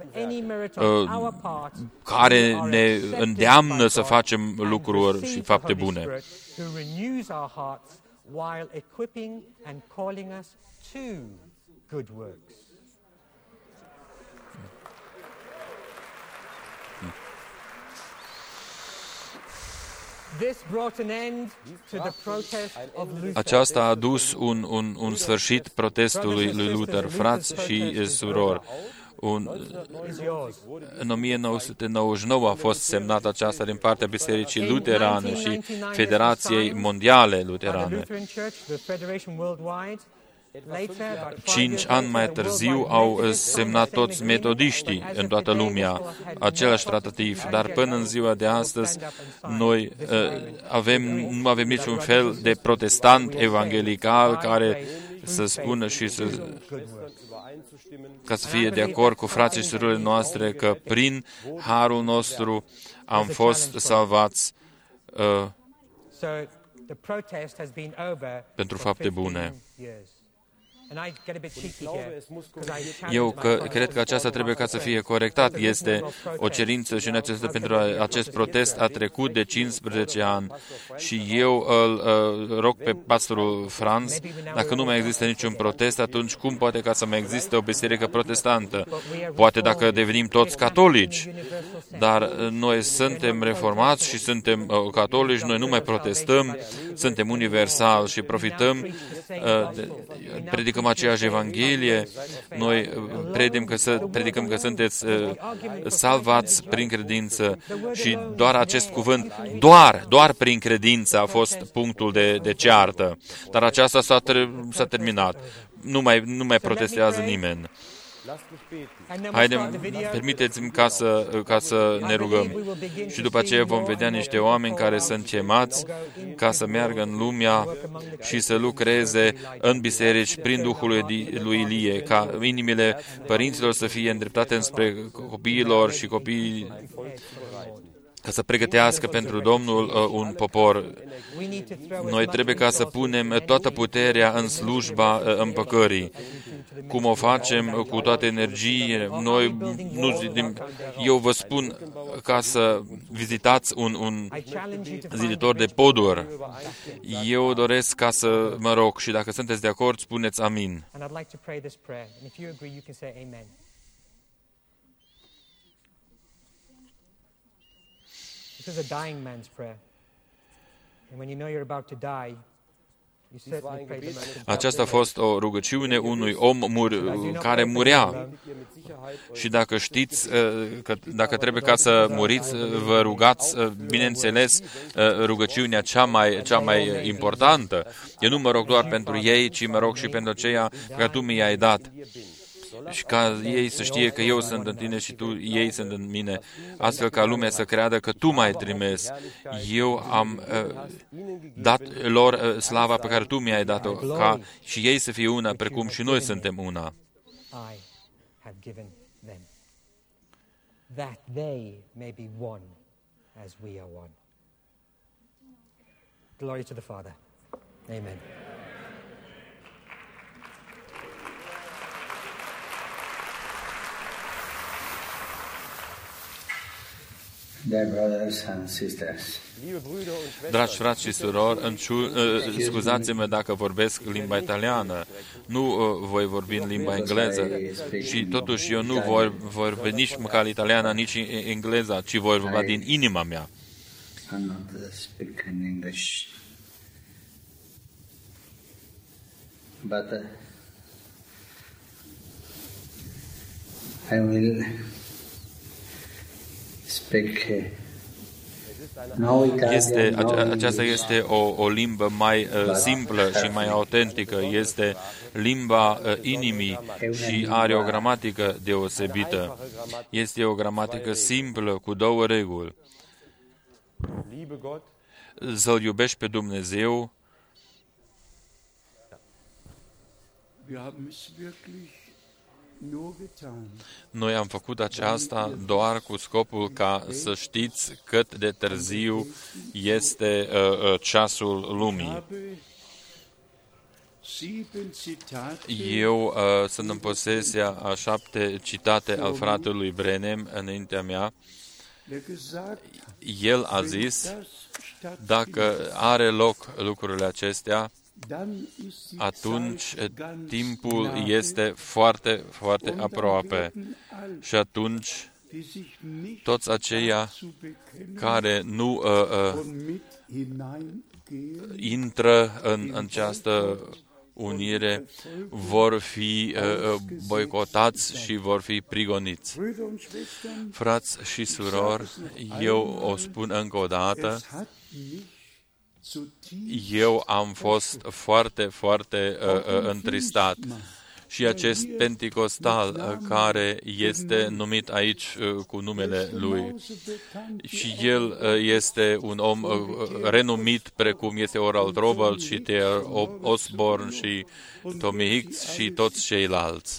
care ne îndeamnă să facem lucruri și fapte bune. Aceasta a adus un sfârșit protestului lui Luther. Frați și surori, în 1999 a fost semnată aceasta din partea Bisericii Luterane și Federației Mondiale Luterane. 5 ani mai târziu au semnat toți metodiștii în toată lumea același tratativ, dar până în ziua de astăzi noi nu avem niciun fel de protestant evangelical care să spună și ca să fie de acord cu frații și surorile noastre că prin harul nostru am fost salvați pentru fapte bune. Eu cred că aceasta trebuie ca să fie corectat. Este o cerință și necesită pentru acest protest a trecut de 15 ani și eu îl rog pe pastorul Franz, dacă nu mai există niciun protest, atunci cum poate ca să mai existe o biserică protestantă? Poate dacă devenim toți catolici, dar noi suntem reformați și suntem catolici, noi nu mai protestăm, suntem universali și profităm, predicăm aceeași Evanghelie, noi predicăm că sunteți salvați prin credință și doar acest cuvânt, doar prin credință a fost punctul de ceartă. Dar aceasta s-a terminat. Nu mai protestează nimeni. Permiteți-mi ca să ne rugăm. Și după aceea vom vedea niște oameni care sunt chemați ca să meargă în lumea și să lucreze în biserici prin Duhul lui Ilie, ca inimile părinților să fie îndreptate înspre copiilor și copiii ca să pregătească pentru Domnul un popor. Noi trebuie ca să punem toată puterea în slujba împăcării. Cum o facem cu toată energie, eu vă spun ca să vizitați un ziditor de poduri. Eu doresc ca să mă rog și dacă sunteți de acord, spuneți amin. This is a dying man's prayer. And when you know you're about to die, aceasta a fost o rugăciune unui om care murea. Și dacă știți că dacă trebuie ca să muriți, vă rugați, bineînțeles, rugăciunea cea mai importantă. Eu nu mă rog doar pentru ei, ci mă rog și pentru aceea că tu mi-ai dat. Și ca ei să știe că eu sunt în tine și ei sunt în mine, astfel ca lumea să creadă că tu m-ai trimis. Eu am dat lor slava pe care tu mi-ai dat-o, ca și ei să fie una, precum și noi suntem una. That they may be one as we are one. Glory to the Father. Amen. Dragi frați și surori, scuzați-mă dacă vorbesc limba italiană, nu voi vorbi în limba engleză și totuși eu nu voi vorbi nici măcar italiana, nici engleza, ci voi vorbi din inima mea. But I will aceasta este o limbă mai simplă și mai autentică. Este limba inimii și are o gramatică deosebită. Este o gramatică simplă cu două reguli. Să-L iubești pe Dumnezeu. Noi am făcut aceasta doar cu scopul ca să știți cât de târziu este ceasul lumii. Eu sunt în posesia a 7 citate al fratelui Branham înaintea mea. El a zis, dacă are loc lucrurile acestea, atunci timpul este foarte, foarte aproape și atunci toți aceia care nu intră în această unire vor fi boicotați și vor fi prigoniți. Frați și surori, eu o spun încă o dată, eu am fost foarte, foarte întristat. Și acest Pentecostal care este numit aici cu numele lui. Și el este un om renumit precum este Oral Roberts și T.R. Osborne și Tommy Hicks și toți ceilalți.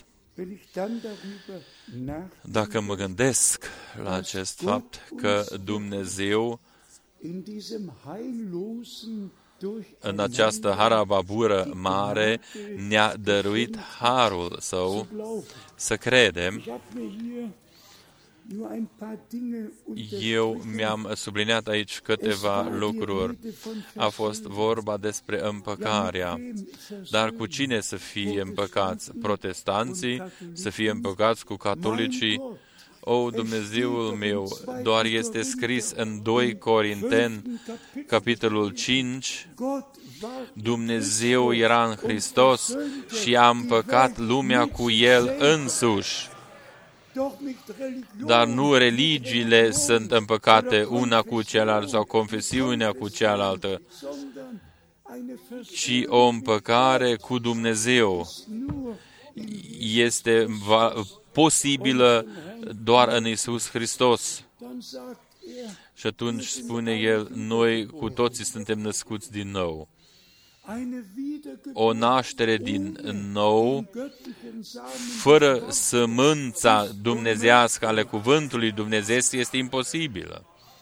Dacă mă gândesc la acest fapt că Dumnezeu în această harababură mare ne-a dăruit harul său să credem. Eu mi-am subliniat aici câteva lucruri. A fost vorba despre împăcarea. Dar cu cine să fie împăcați? Protestanții? Să fie împăcați cu catolicii? O, Dumnezeul meu, doar este scris în 2 Corinteni, capitolul 5, Dumnezeu era în Hristos și a împăcat lumea cu El însuși. Dar nu religiile sunt împăcate una cu cealaltă sau confesiunea cu cealaltă, ci o împăcare cu Dumnezeu este posibilă doar în Iisus Hristos. Și atunci spune El, noi cu toții suntem născuți din nou. O naștere din nou, fără sămânța dumnezească ale cuvântului Dumnezeu, este imposibilă.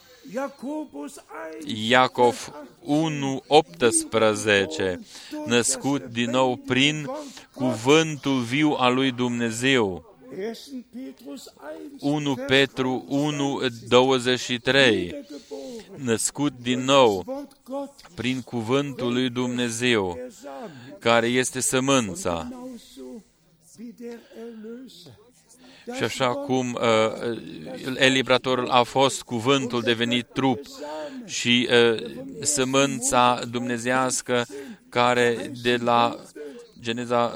Iacov 1:18, născut din nou prin cuvântul viu al lui Dumnezeu. 1 Petru 1:23, născut din nou prin cuvântul lui Dumnezeu, care este sămânța. Și așa cum elibratorul a fost cuvântul devenit trup și sămânța dumnezească care de la Geneza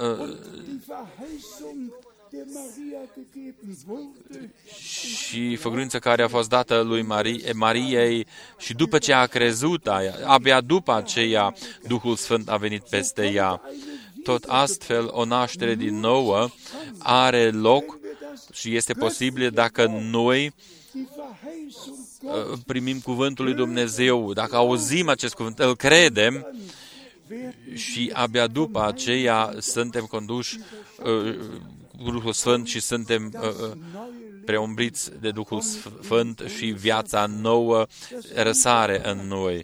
și făgăduința care a fost dată lui Mariei și după ce a crezut abia după aceea Duhul Sfânt a venit peste ea. Tot astfel o naștere din nouă are loc și este posibil dacă noi primim cuvântul lui Dumnezeu, dacă auzim acest cuvânt, îl credem și abia după aceea suntem conduși cu Duhul Sfânt și suntem preumbriți de Duhul Sfânt și viața nouă răsare în noi.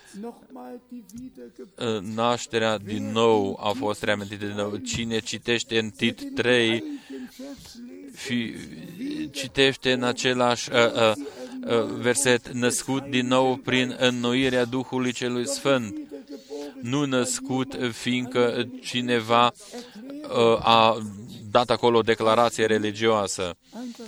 Nașterea din nou a fost reamintită din nou. Cine citește în Tit 3, citește în același verset, născut din nou prin înnoirea Duhului Celui Sfânt. Nu născut fiindcă cineva a dat acolo o declarație religioasă.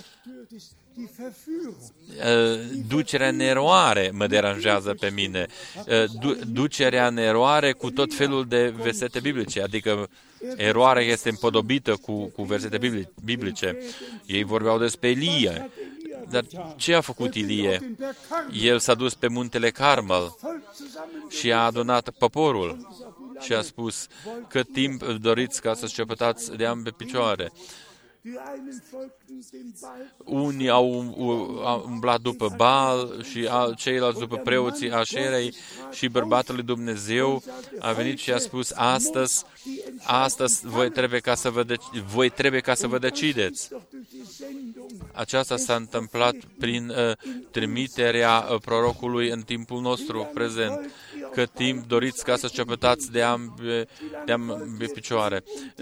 Ducerea în eroare mă deranjează pe mine. Ducerea în eroare cu tot felul de versete biblice, adică eroarea este împodobită cu versete biblice. Ei vorbeau despre Ilie. Dar ce a făcut Ilie? El s-a dus pe muntele Carmel și a adunat poporul și a spus: cât timp doriți ca să șepătați de ambe picioare? Unii au umblat după Baal și ceilalți după preoții Așerei și bărbatul lui Dumnezeu a venit și a spus: astăzi voi trebuie ca să vă decideți. Aceasta s-a întâmplat prin trimiterea prorocului în timpul nostru prezent. Cât timp doriți ca să șepătați de ambe picioare?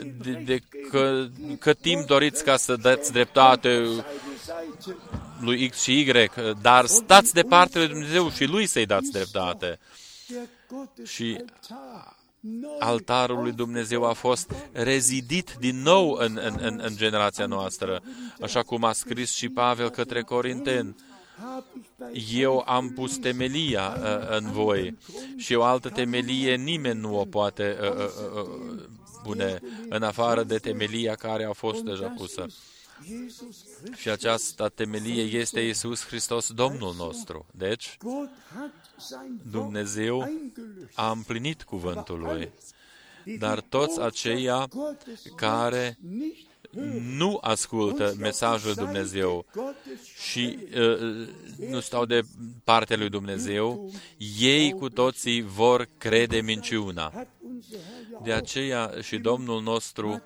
Cât timp doriți ca să dați dreptate lui X și Y, dar stați de partea lui Dumnezeu și lui să-i dați dreptate. Și altarul lui Dumnezeu a fost rezidit din nou în generația noastră, așa cum a scris și Pavel către Corinteni. Eu am pus temelia în voi și o altă temelie nimeni nu o poate pune în afară de temelia care a fost deja pusă. Și această temelie este Iisus Hristos, Domnul nostru. Deci, Dumnezeu a împlinit cuvântul Lui. Dar toți aceia care nu ascultă mesajul Dumnezeu și nu stau de partea lui Dumnezeu, ei cu toții vor crede minciuna. De aceea și Domnul nostru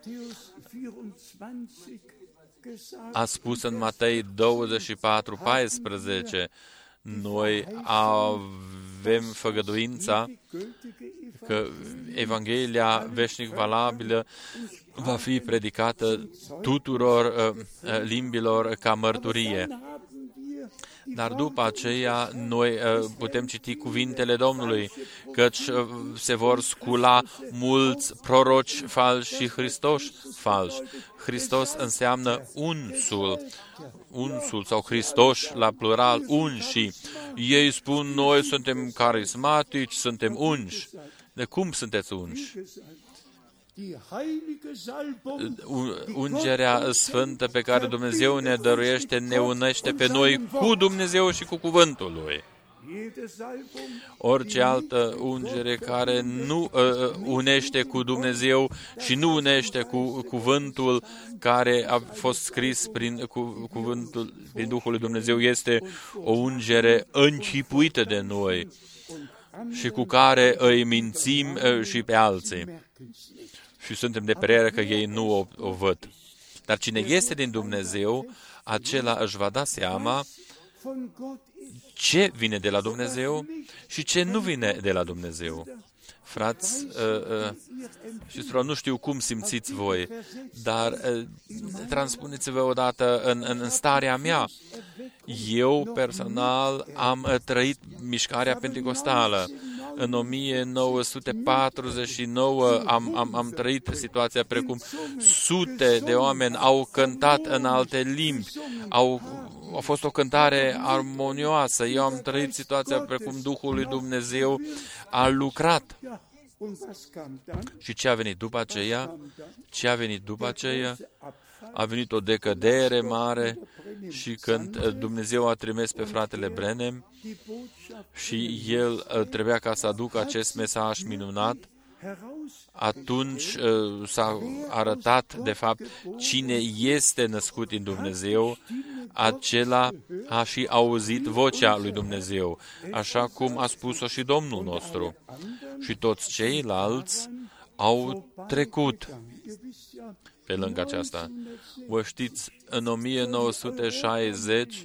a spus în Matei 24:14, noi avem făgăduința că Evanghelia veșnic valabilă va fi predicată tuturor limbilor ca mărturie. Dar după aceea noi putem citi cuvintele Domnului, căci se vor scula mulți proroci falși și Hristoși falși. Hristos înseamnă unsul sau Hristoși la plural, unși. Ei spun, noi suntem carismatici, suntem unși. De cum sunteți unși? Ungerea sfântă pe care Dumnezeu ne dăruiește ne unește pe noi cu Dumnezeu și cu cuvântul Lui. Orice altă ungere care nu unește cu Dumnezeu și nu unește cu cuvântul care a fost scris prin cuvântul, prin Duhul lui Dumnezeu, este o ungere încipuită de noi și cu care îi mințim și pe alții. Și suntem de părere că ei nu o văd. Dar cine este din Dumnezeu, acela își va da seama ce vine de la Dumnezeu și ce nu vine de la Dumnezeu. Frați și surori, nu știu cum simțiți voi, dar transpuneți-vă odată în starea mea. Eu, personal, am trăit mișcarea penticostală. În 1949 am trăit situația precum sute de oameni au cântat în alte limbi, a fost o cântare armonioasă. Eu am trăit situația precum Duhul lui Dumnezeu a lucrat. Și ce a venit după aceea? A venit o decădere mare și când Dumnezeu a trimis pe fratele Branham și el trebuia ca să aducă acest mesaj minunat, atunci s-a arătat, de fapt, cine este născut din Dumnezeu, acela a și auzit vocea lui Dumnezeu, așa cum a spus-o și Domnul nostru. Și toți ceilalți au trecut pe lângă aceasta. Vă știți, în 1960,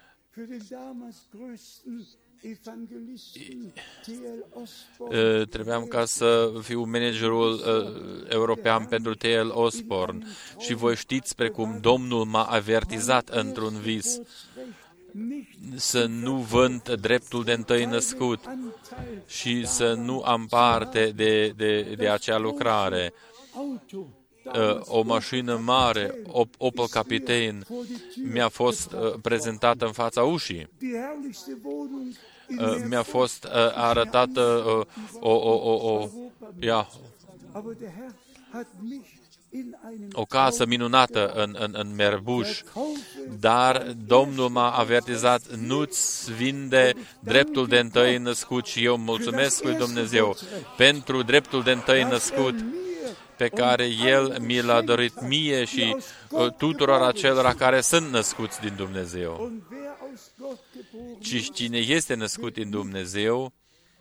trebuiam ca să fiu managerul european pentru T.L. Osborne și voi știți precum Domnul m-a avertizat într-un vis să nu vând dreptul de întâi născut și să nu am parte de acea lucrare. O mașină mare, Opel Capitaine, mi-a fost prezentată în fața ușii. Mi-a fost arătată o casă minunată în Merbuș, dar Domnul m-a avertizat, nu-ți vinde dreptul de întâi născut și eu mulțumesc lui Dumnezeu pentru dreptul de întâi născut pe care El mi l-a dorit mie și tuturor acelora care sunt născuți din Dumnezeu. Și cine este născut din Dumnezeu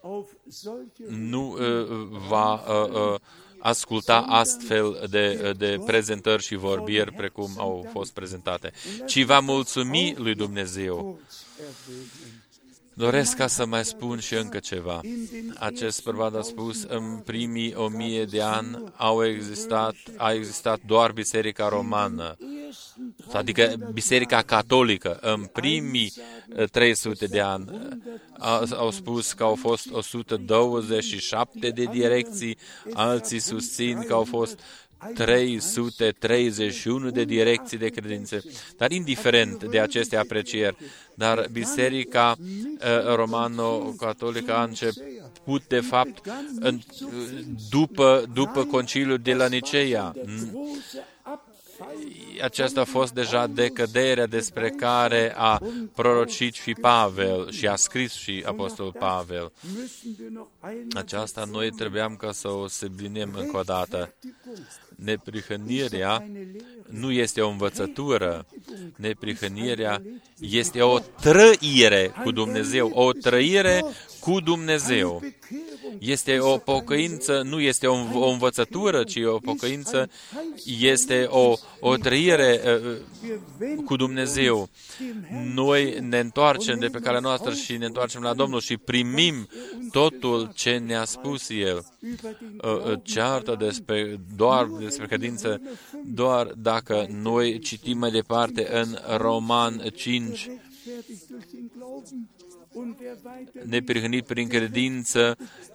nu va asculta astfel de prezentări și vorbiri precum au fost prezentate, ci va mulțumi lui Dumnezeu. Doresc ca să mai spun și încă ceva. Acest bărbat a spus, în primii 1000 de ani a existat doar Biserica Romană, adică Biserica Catolică. În primii 300 de ani au spus că au fost 127 de direcții, alții susțin că au fost 331 de direcții de credințe. Dar indiferent de aceste aprecieri, dar Biserica Romano-Catolică a început, de fapt, după Conciliul de la Niceea. Aceasta a fost deja decăderea despre care a prorocit și Pavel și a scris și Apostolul Pavel. Aceasta noi trebuiam ca să o subliniem încă o dată. Neprihănirea nu este o învățătură, neprihănirea este o trăire cu Dumnezeu, o trăire cu Dumnezeu. Este o pocăință, nu este o învățătură, ci o pocăință, este o trăire cu Dumnezeu. Noi ne întoarcem de pe calea noastră și ne întoarcem la Domnul și primim totul ce ne-a spus El. Ceartă doar despre credință, doar dacă noi citim mai departe în Roman 5, neprihănit prin credință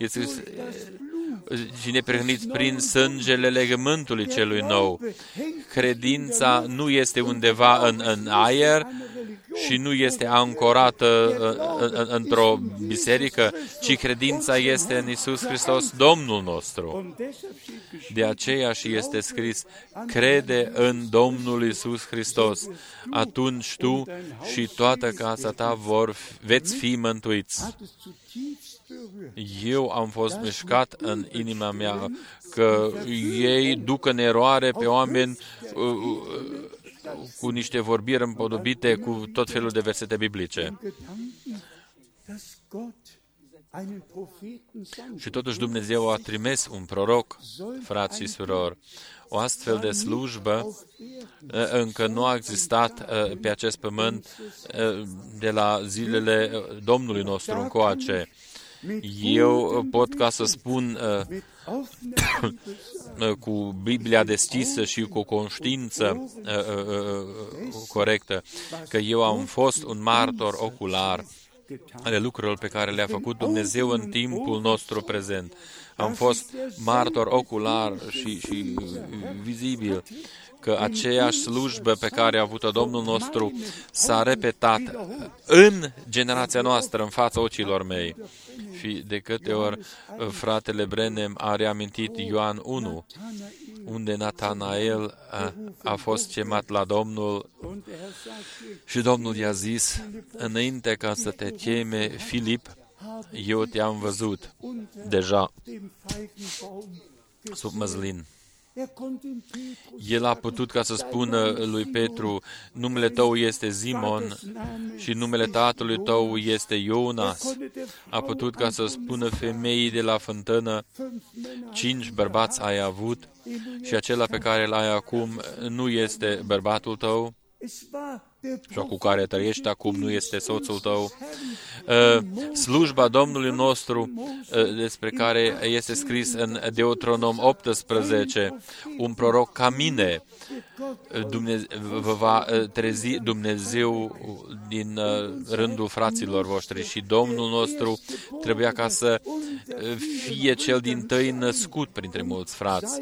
și neprihăniți prin sângele legământului celui nou. Credința nu este undeva în aer și nu este ancorată într-o biserică, ci credința este în Iisus Hristos, Domnul nostru. De aceea și este scris, crede în Domnul Iisus Hristos, atunci tu și toată casa ta veți fi mântuiți. Eu am fost mișcat în inima mea că ei duc în eroare pe oameni cu niște vorbiri împodobite cu tot felul de versete biblice. Și totuși Dumnezeu a trimis un proroc, frați și surori. O astfel de slujbă încă nu a existat pe acest pământ de la zilele Domnului nostru încoace. Eu pot ca să spun cu Biblia deschisă și cu conștiință corectă că eu am fost un martor ocular ale lucrurilor pe care le-a făcut Dumnezeu în timpul nostru prezent. Am fost martor ocular și vizibil că aceeași slujbă pe care a avut-o Domnul nostru s-a repetat în generația noastră, în fața ochilor mei. Și de câte ori fratele Branham a reamintit Ioan 1, unde Natanael a fost chemat la Domnul și Domnul i-a zis, înainte ca să te cheme Filip, eu te-am văzut deja sub măslin. El a putut ca să spună lui Petru, numele tău este Simon și numele tatălui tău este Ionas. A putut ca să spună femeii de la fântână, 5 bărbați ai avut și acela pe care îl ai acum nu este bărbatul tău sau cu care trăiești acum nu este soțul tău. Slujba Domnului nostru, despre care este scris în Deuteronom 18, un proroc ca mine, vă va trezi Dumnezeu din rândul fraților voștri și Domnul nostru trebuia ca să fie cel dintâi născut printre mulți frați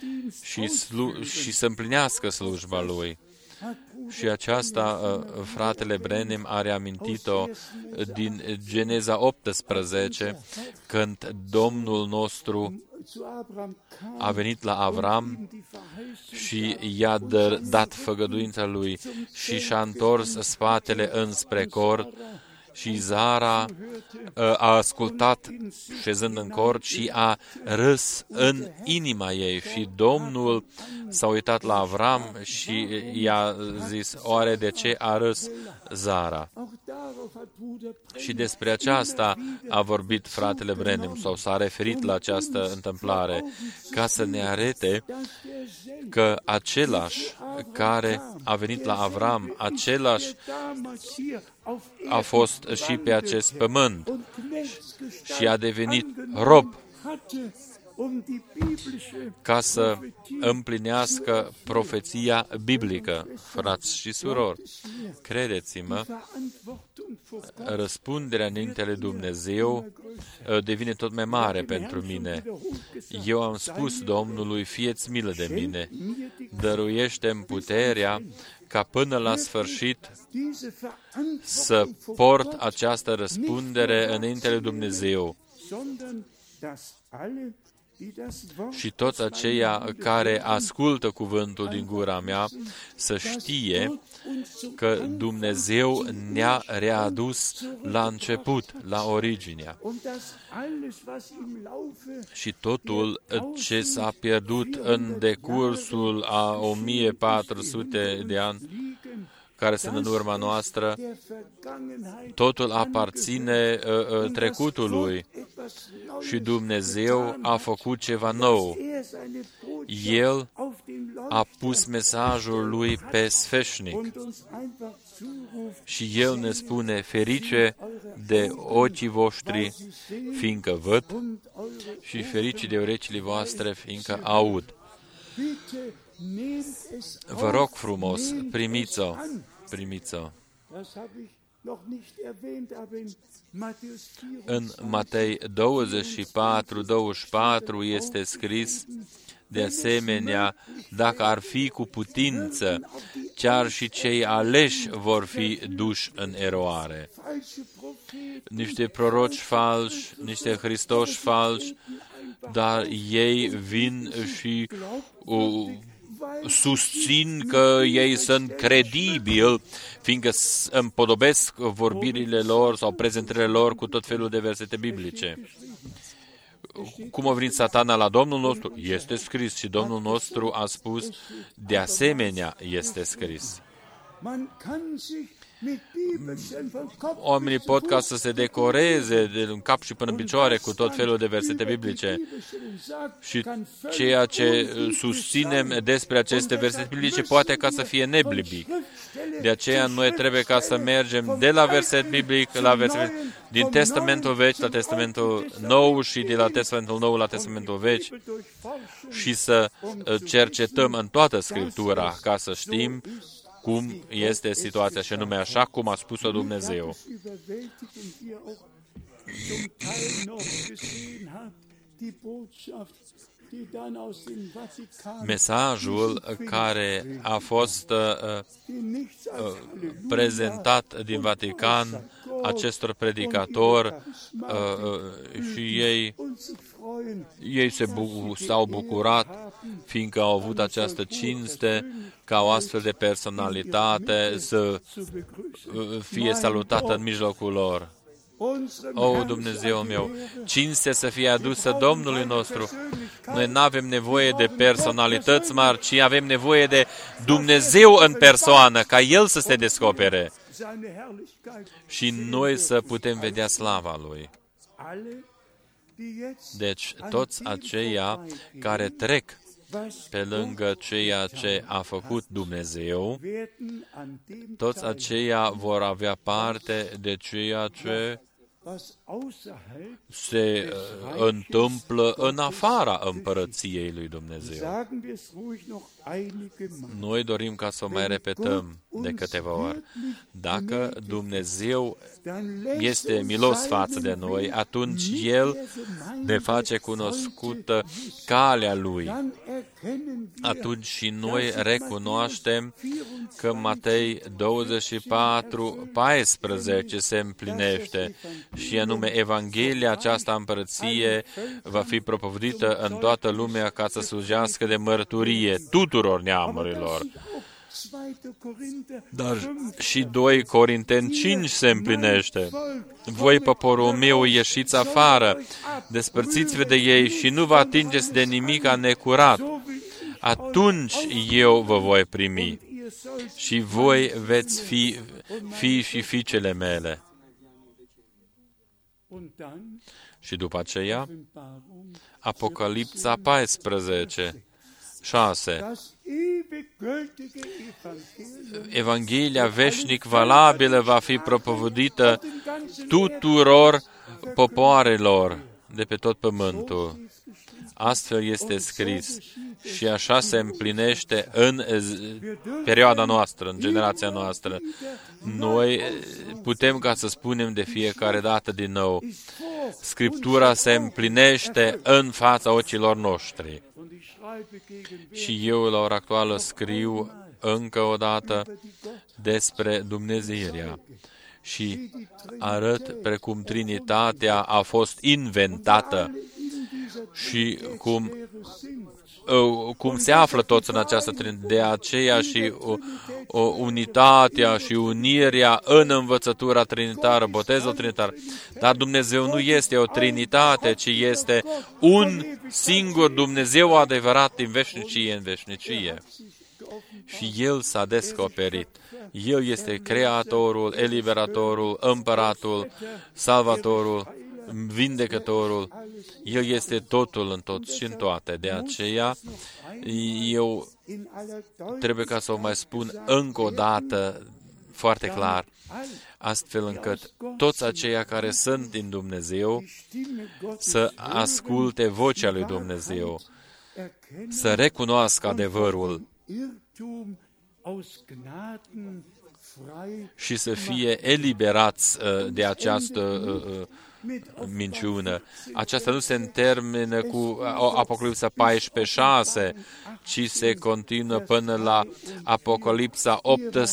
și să împlinească slujba Lui. Și aceasta, fratele Branham a reamintit-o din Geneza 18, când Domnul nostru a venit la Avram și i-a dat făgăduința lui și și-a întors spatele înspre cort și Zara a ascultat șezând în cort și a râs în inima ei și Domnul s-a uitat la Avram și i-a zis, oare de ce a râs Zara? Și despre aceasta a vorbit fratele Branham sau s-a referit la această întâmplare ca să ne arate că același care a venit la Avram, același a fost și pe acest pământ și a devenit rob ca să împlinească profeția biblică. Frați și surori, credeți-mă, răspunderea înainte lui Dumnezeu devine tot mai mare pentru mine. Eu am spus Domnului, fie-ți milă de mine, dăruiește-mi puterea ca până la sfârșit să port această răspundere înainte lui Dumnezeu. Și toți aceia care ascultă cuvântul din gura mea să știe că Dumnezeu ne-a readus la început, la originea. Și totul ce s-a pierdut în decursul a 1400 de ani, care sunt în urma noastră, totul aparține trecutului și Dumnezeu a făcut ceva nou. El a pus mesajul lui pe sfeșnic și El ne spune, ferice de ochii voștri, fiindcă văd, și ferice de urechile voastre, fiindcă aud. Vă rog frumos, primiți-o, primiți-o. În Matei 24 este scris, de asemenea, dacă ar fi cu putință, chiar și cei aleși vor fi duși în eroare. Niște proroci falși, niște Hristoși falși, dar ei vin și susțin că ei sunt credibili, fiindcă împodobesc vorbirile lor sau prezentările lor cu tot felul de versete biblice. Cum a venit Satana la Domnul nostru? Este scris și Domnul nostru a spus, de asemenea este scris. Oamenii pot ca să se decoreze de în cap și până în picioare cu tot felul de versete biblice. Și ceea ce susținem despre aceste versete biblice poate ca să fie nebiblic. De aceea noi trebuie ca să mergem de la verset biblic la verset biblic, din Testamentul Vechi la Testamentul Nou și de la Testamentul Nou la Testamentul Vechi și să cercetăm în toată Scriptura ca să știm cum este situația și anume așa cum a spus-o Dumnezeu. Mesajul care a fost prezentat din Vatican acestor predicatori și ei s-au bucurat fiindcă au avut această cinste ca o astfel de personalitate să fie salutată în mijlocul lor. O, Dumnezeu meu, cinste să fie adusă Domnului nostru. Noi nu avem nevoie de personalități mari, ci avem nevoie de Dumnezeu în persoană, ca El să se descopere și noi să putem vedea slava Lui. Deci, toți aceia care trec pe lângă ceea ce a făcut Dumnezeu, toți aceia vor avea parte de ceea ce se întâmplă în afara împărăției lui Dumnezeu. Noi dorim ca să o mai repetăm de câteva ori. Dacă Dumnezeu este milos față de noi, atunci El ne face cunoscută calea Lui. Atunci și noi recunoaștem că Matei 24:14 se împlinește și anume Evanghelia aceasta împărăție va fi propovăduită în toată lumea ca să slujească de mărturie tuturor neamurilor. Dar și 2 Corinteni 5 se împlinește. Voi, poporul meu, ieșiți afară, despărțiți-vă de ei și nu vă atingeți de nimica necurat. Atunci eu vă voi primi și voi veți fi fii și fiicele mele. Și după aceea, Apocalipsa 14:6. Evanghelia veșnic valabilă va fi propovăduită tuturor popoarelor de pe tot pământul. Astfel este scris și așa se împlinește în perioada noastră, în generația noastră. Noi putem ca să spunem de fiecare dată din nou, Scriptura se împlinește în fața ochilor noștri. Și eu la ora actuală scriu încă o dată despre Dumnezeirea și arăt precum Trinitatea a fost inventată și cum se află toți în această Trinitate. De aceea și unitatea și unirea în învățătura trinitară, botezul trinitar. Dar Dumnezeu nu este o trinitate, ci este un singur Dumnezeu adevărat din veșnicie în veșnicie. Și El s-a descoperit. El este Creatorul, Eliberatorul, Împăratul, Salvatorul, Vindecătorul. El este totul în tot și în toate. De aceea, eu trebuie ca să o mai spun încă o dată foarte clar, astfel încât toți aceia care sunt din Dumnezeu să asculte vocea lui Dumnezeu, să recunoască adevărul și să fie eliberați de această minciună. Aceasta nu se termină cu Apocalipsa 14:6, ci se continuă până la Apocalipsa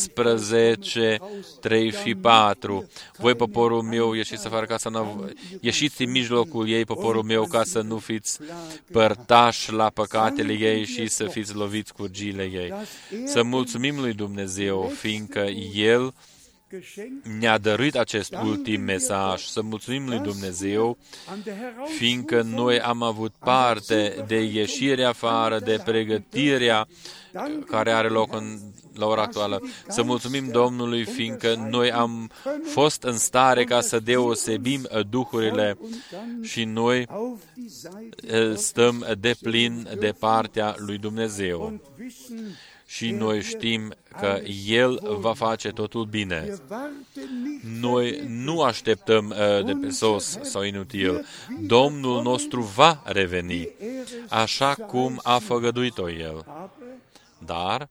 18:3 și 4. Voi, poporul meu, ieșiți afară ca să nu ieșiți în mijlocul ei, poporul meu, ca să nu fiți părtași la păcatele ei și să fiți loviți cu urgiile ei. Să mulțumim lui Dumnezeu, fiindcă El ne-a dăruit acest ultim mesaj. Să mulțumim lui Dumnezeu, fiindcă noi am avut parte de ieșirea afară, de pregătirea care are loc la ora actuală. Să mulțumim Domnului, fiindcă noi am fost în stare ca să deosebim duhurile și noi stăm de plin de partea lui Dumnezeu. Și noi știm că El va face totul bine. Noi nu așteptăm de pe sos sau inutil. Domnul nostru va reveni, așa cum a făgăduit-o El. Dar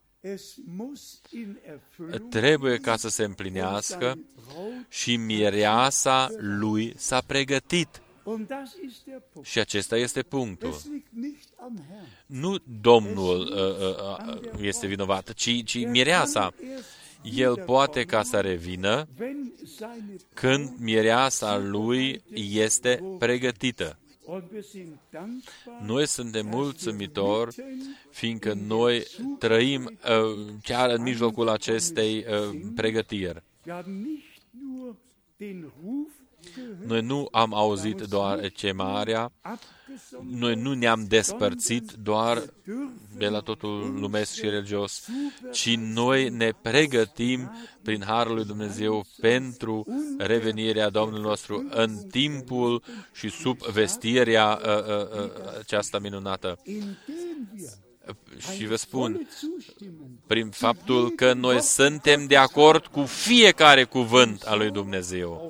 trebuie ca să se împlinească și mireasa Lui s-a pregătit. Și acesta este punctul. Nu Domnul este vinovat, ci mireasa. El poate ca să revină când mireasa lui este pregătită. Noi suntem mulțumitori, fiindcă noi trăim chiar în mijlocul acestei pregătiri. Noi nu am auzit doar chemarea, noi nu ne-am despărțit doar de la totul lumesc și religios, ci noi ne pregătim prin Harul lui Dumnezeu pentru revenirea Domnului nostru în timpul și sub vestirea aceasta minunată. Și vă spun, prin faptul că noi suntem de acord cu fiecare cuvânt al lui Dumnezeu.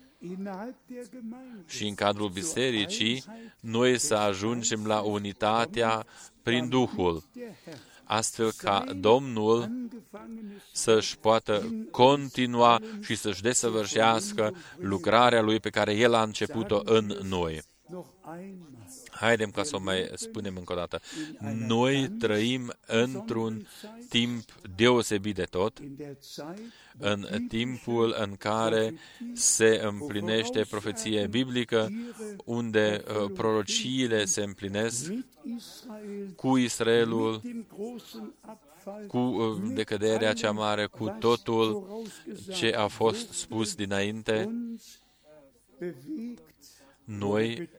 Și în cadrul bisericii, noi să ajungem la unitatea prin Duhul, astfel ca Domnul să-și poată continua și să-și desăvârșească lucrarea Lui pe care El a început-o în noi. Haidem ca să o mai spunem încă o dată. Noi trăim într-un timp deosebit de tot, în timpul în care se împlinește profeția biblică, unde prorociile se împlinesc cu Israelul, cu decăderea cea mare, cu totul ce a fost spus dinainte. Noi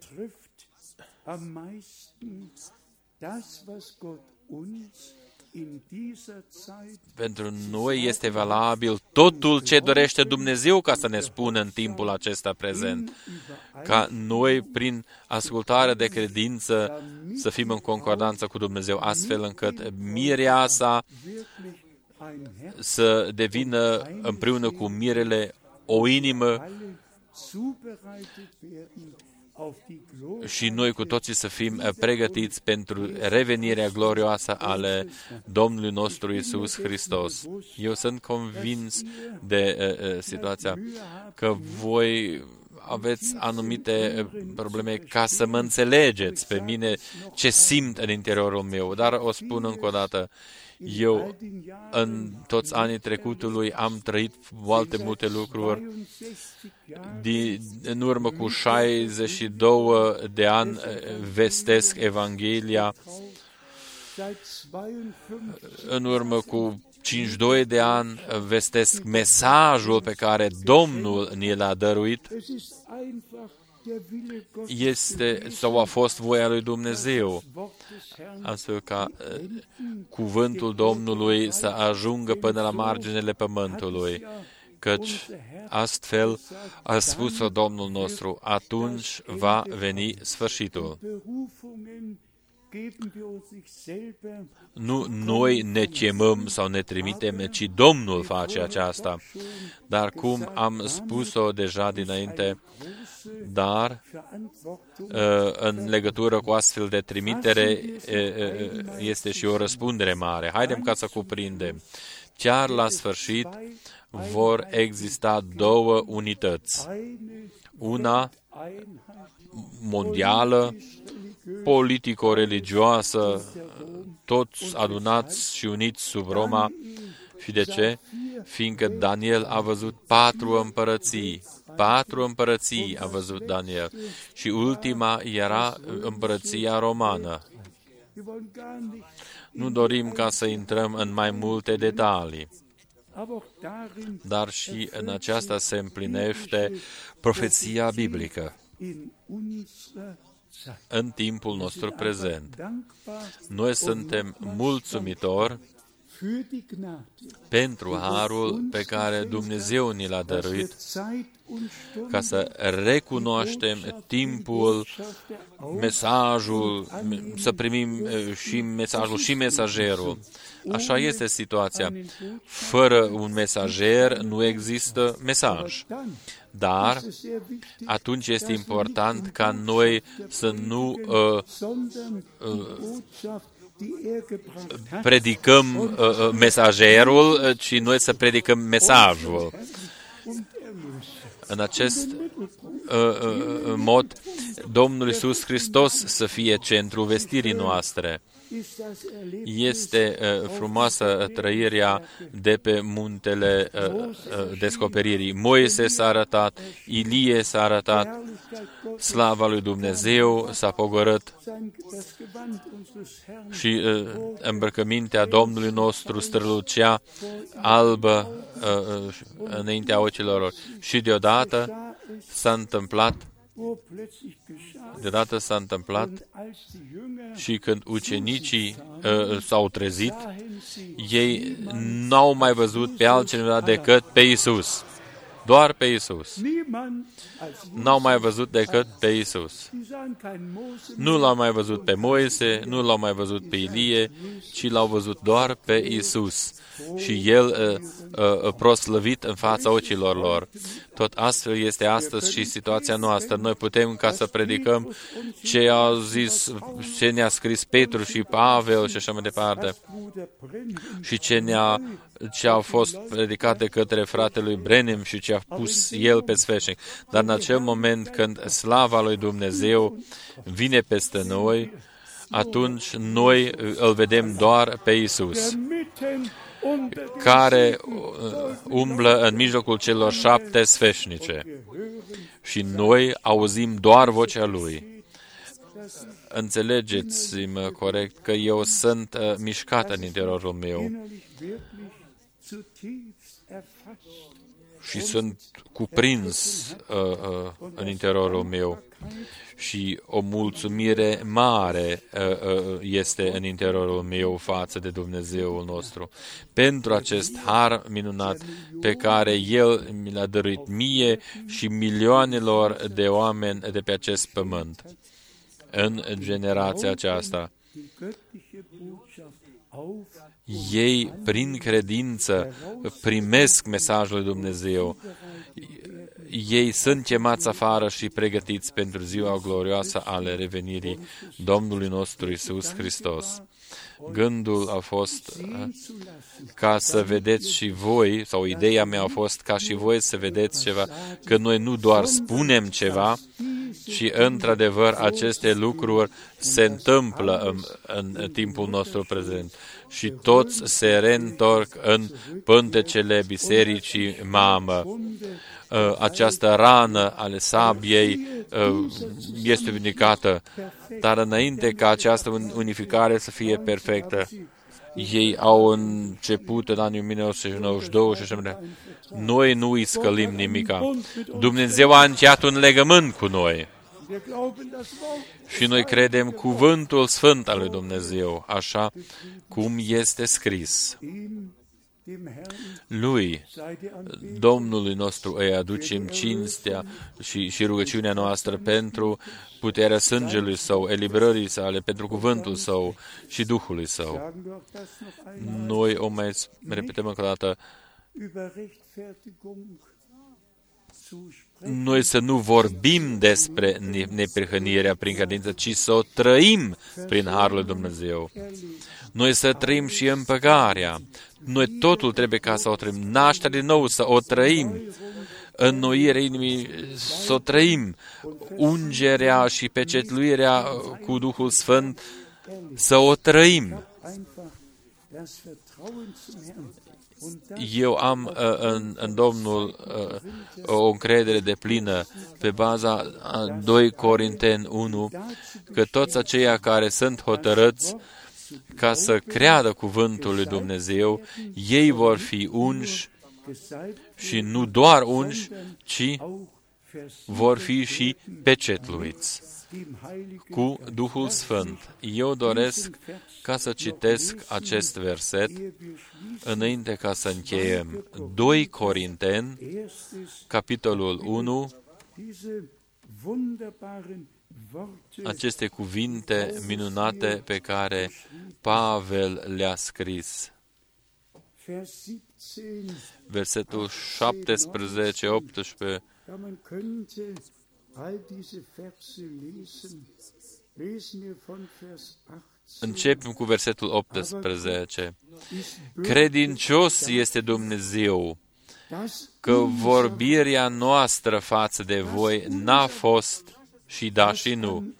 pentru noi este valabil totul ce dorește Dumnezeu ca să ne spună în timpul acesta prezent. Ca noi, prin ascultarea de credință, să fim în concordanță cu Dumnezeu, astfel încât mireasa să devină împreună cu mirele o inimă și noi cu toții să fim pregătiți pentru revenirea glorioasă ale Domnului nostru Iisus Hristos. Eu sunt convins de situația că voi aveți anumite probleme ca să mă înțelegeți pe mine ce simt în interiorul meu, dar o spun încă o dată, eu în toți anii trecutului am trăit foarte multe lucruri. În urmă cu 62 de ani vestesc Evanghelia. În urmă cu 52 de ani vestesc mesajul pe care Domnul ni l-a dăruit. Este sau a fost voia lui Dumnezeu, astfel ca cuvântul Domnului să ajungă până la marginile pământului, căci astfel a spus-o Domnul nostru, atunci va veni sfârșitul. Nu noi ne chemăm sau ne trimitem, ci Domnul face aceasta. Dar cum am spus-o deja dinainte, dar în legătură cu astfel de trimitere este și o răspundere mare. Haidem ca să cuprindem. Chiar la sfârșit vor exista două unități. Una mondială, politico-religioasă, toți adunați și uniți sub Roma. Și de ce? Fiindcă Daniel a văzut 4 împărății. 4 împărății a văzut Daniel. Și ultima era împărăția romană. Nu dorim ca să intrăm în mai multe detalii. Dar și în aceasta se împlinește profeția biblică în timpul nostru prezent. Noi suntem mulțumitori pentru harul pe care Dumnezeu ni l-a dăruit, ca să recunoaștem timpul, mesajul, să primim și mesajul și mesagerul. Așa este situația. Fără un mesager nu există mesaj. Dar atunci este important ca noi să nu predicăm mesagerul, ci noi să predicăm mesajul. În acest mod, Domnul Iisus Hristos să fie centrul vestirii noastre. Este frumoasă trăirea de pe muntele descoperirii. Moise s-a arătat, Ilie s-a arătat, slava lui Dumnezeu s-a pogorât și îmbrăcămintea Domnului nostru strălucea albă înaintea ochilor lor. Și deodată s-a întâmplat și când ucenicii s-au trezit, ei n-au mai văzut pe altcineva decât pe Iisus. Doar pe Iisus. N-au mai văzut decât pe Iisus. Nu l-au mai văzut pe Moise, nu l-au mai văzut pe Ilie, ci l-au văzut doar pe Iisus. Și El proslăvit în fața ochilor lor. Tot astfel este astăzi și situația noastră. Noi putem ca să predicăm ce au zis, ce ne-a scris Petru și Pavel și așa mai departe. Și ce au fost predicate către fratelui Brenim și ce a pus el pe sfeșnic. Dar în acel moment când slava lui Dumnezeu vine peste noi, atunci noi îl vedem doar pe Iisus, care umblă în mijlocul celor 7 sfeșnice. Și noi auzim doar vocea Lui. Înțelegeți-mă corect că eu sunt mișcat în interiorul meu și sunt cuprins în interiorul meu. Și o mulțumire mare este în interiorul meu față de Dumnezeul nostru pentru acest har minunat pe care El mi l-a dăruit mie și milioanelor de oameni de pe acest pământ în generația aceasta. Ei, prin credință, primesc mesajul lui Dumnezeu. ei sunt chemați afară și pregătiți pentru ziua glorioasă ale revenirii Domnului nostru Iisus Hristos. Gândul a fost ca să vedeți și voi, sau ideea mea a fost ca și voi să vedeți ceva, că noi nu doar spunem ceva, ci într-adevăr aceste lucruri se întâmplă în timpul nostru prezent. Și toți se reîntorc în pântecele bisericii mamă. Această rană ale sabiei este vindicată, dar înainte ca această unificare să fie perfectă, ei au început în anii 1992 și așa mai departe. Noi nu îi scălim nimica. Dumnezeu a încheiat un legământ cu noi. Și noi credem cuvântul sfânt al lui Dumnezeu, așa cum este scris. Lui, Domnului nostru, îi aducem cinstea și rugăciunea noastră pentru puterea sângelui Său, eliberării Sale, pentru cuvântul Său și Duhului Său. Noi o mai repetăm încă o dată, noi să nu vorbim despre neprihănirea prin credință, ci să o trăim prin Harul lui Dumnezeu. Noi să trăim și împăcarea. Noi totul trebuie ca să o trăim. Nașterea din nou, să o trăim. Înnoirea inimii, să o trăim. Ungerea și pecetluirea cu Duhul Sfânt, să o trăim. Eu am în Domnul o încredere deplină pe baza a 2 Corinteni 1, că toți aceia care sunt hotărâți ca să creadă cuvântul lui Dumnezeu, ei vor fi unși și nu doar unși, ci vor fi și pecetluiți cu Duhul Sfânt. Eu doresc ca să citesc acest verset înainte ca să încheiem. 2 Corinteni, capitolul 1, aceste cuvinte minunate pe care Pavel le-a scris. Versetul 17, 18. Începem cu versetul 18. Credincios este Dumnezeu, că vorbirea noastră față de voi n-a fost și da și nu.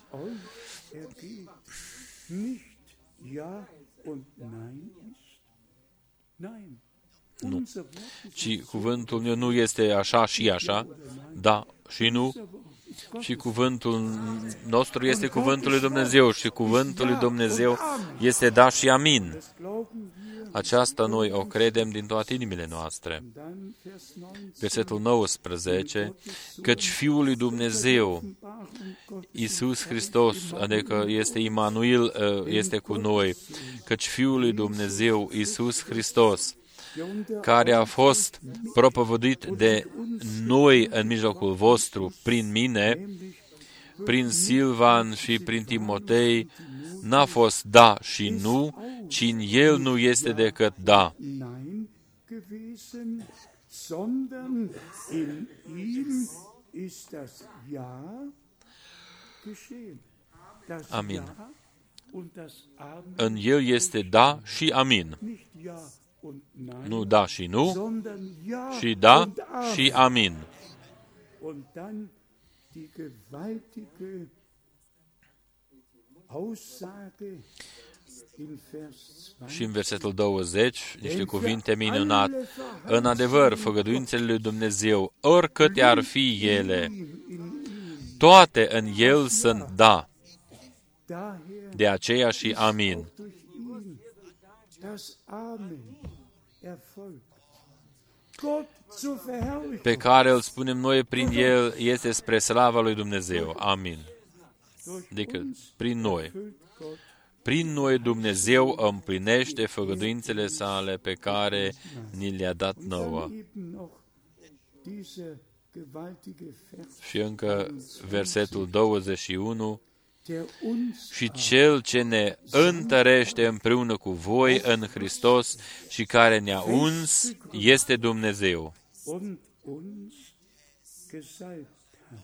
Nu. Ci cuvântul meu nu este așa și așa, da și nu, ci cuvântul nostru este cuvântul lui Dumnezeu și cuvântul lui Dumnezeu este da și amin. Aceasta noi o credem din toate inimile noastre. Versetul 19, căci Fiul lui Dumnezeu, Iisus Hristos, adică este Immanuel, este cu noi, căci Fiul lui Dumnezeu, Iisus Hristos, care a fost propovăduit de noi în mijlocul vostru, prin mine, prin Silvan și prin Timotei, n-a fost da și nu, ci în el nu este decât da. Amin. În el este da și amin. Nu da și nu, și da și amin. Și în versetul 20, niște cuvinte minunate. În adevăr, făgăduințele lui Dumnezeu, oricâte ar fi ele, toate în el sunt da. De aceea și amin. Pe care îl spunem noi prin el este spre slava lui Dumnezeu. Amin. Adică prin noi. Prin noi Dumnezeu împlinește făgăduințele sale pe care ni le-a dat nouă. Și încă versetul 21. Și Cel ce ne întărește împreună cu voi în Hristos și care ne-a uns este Dumnezeu. gesalbt hat,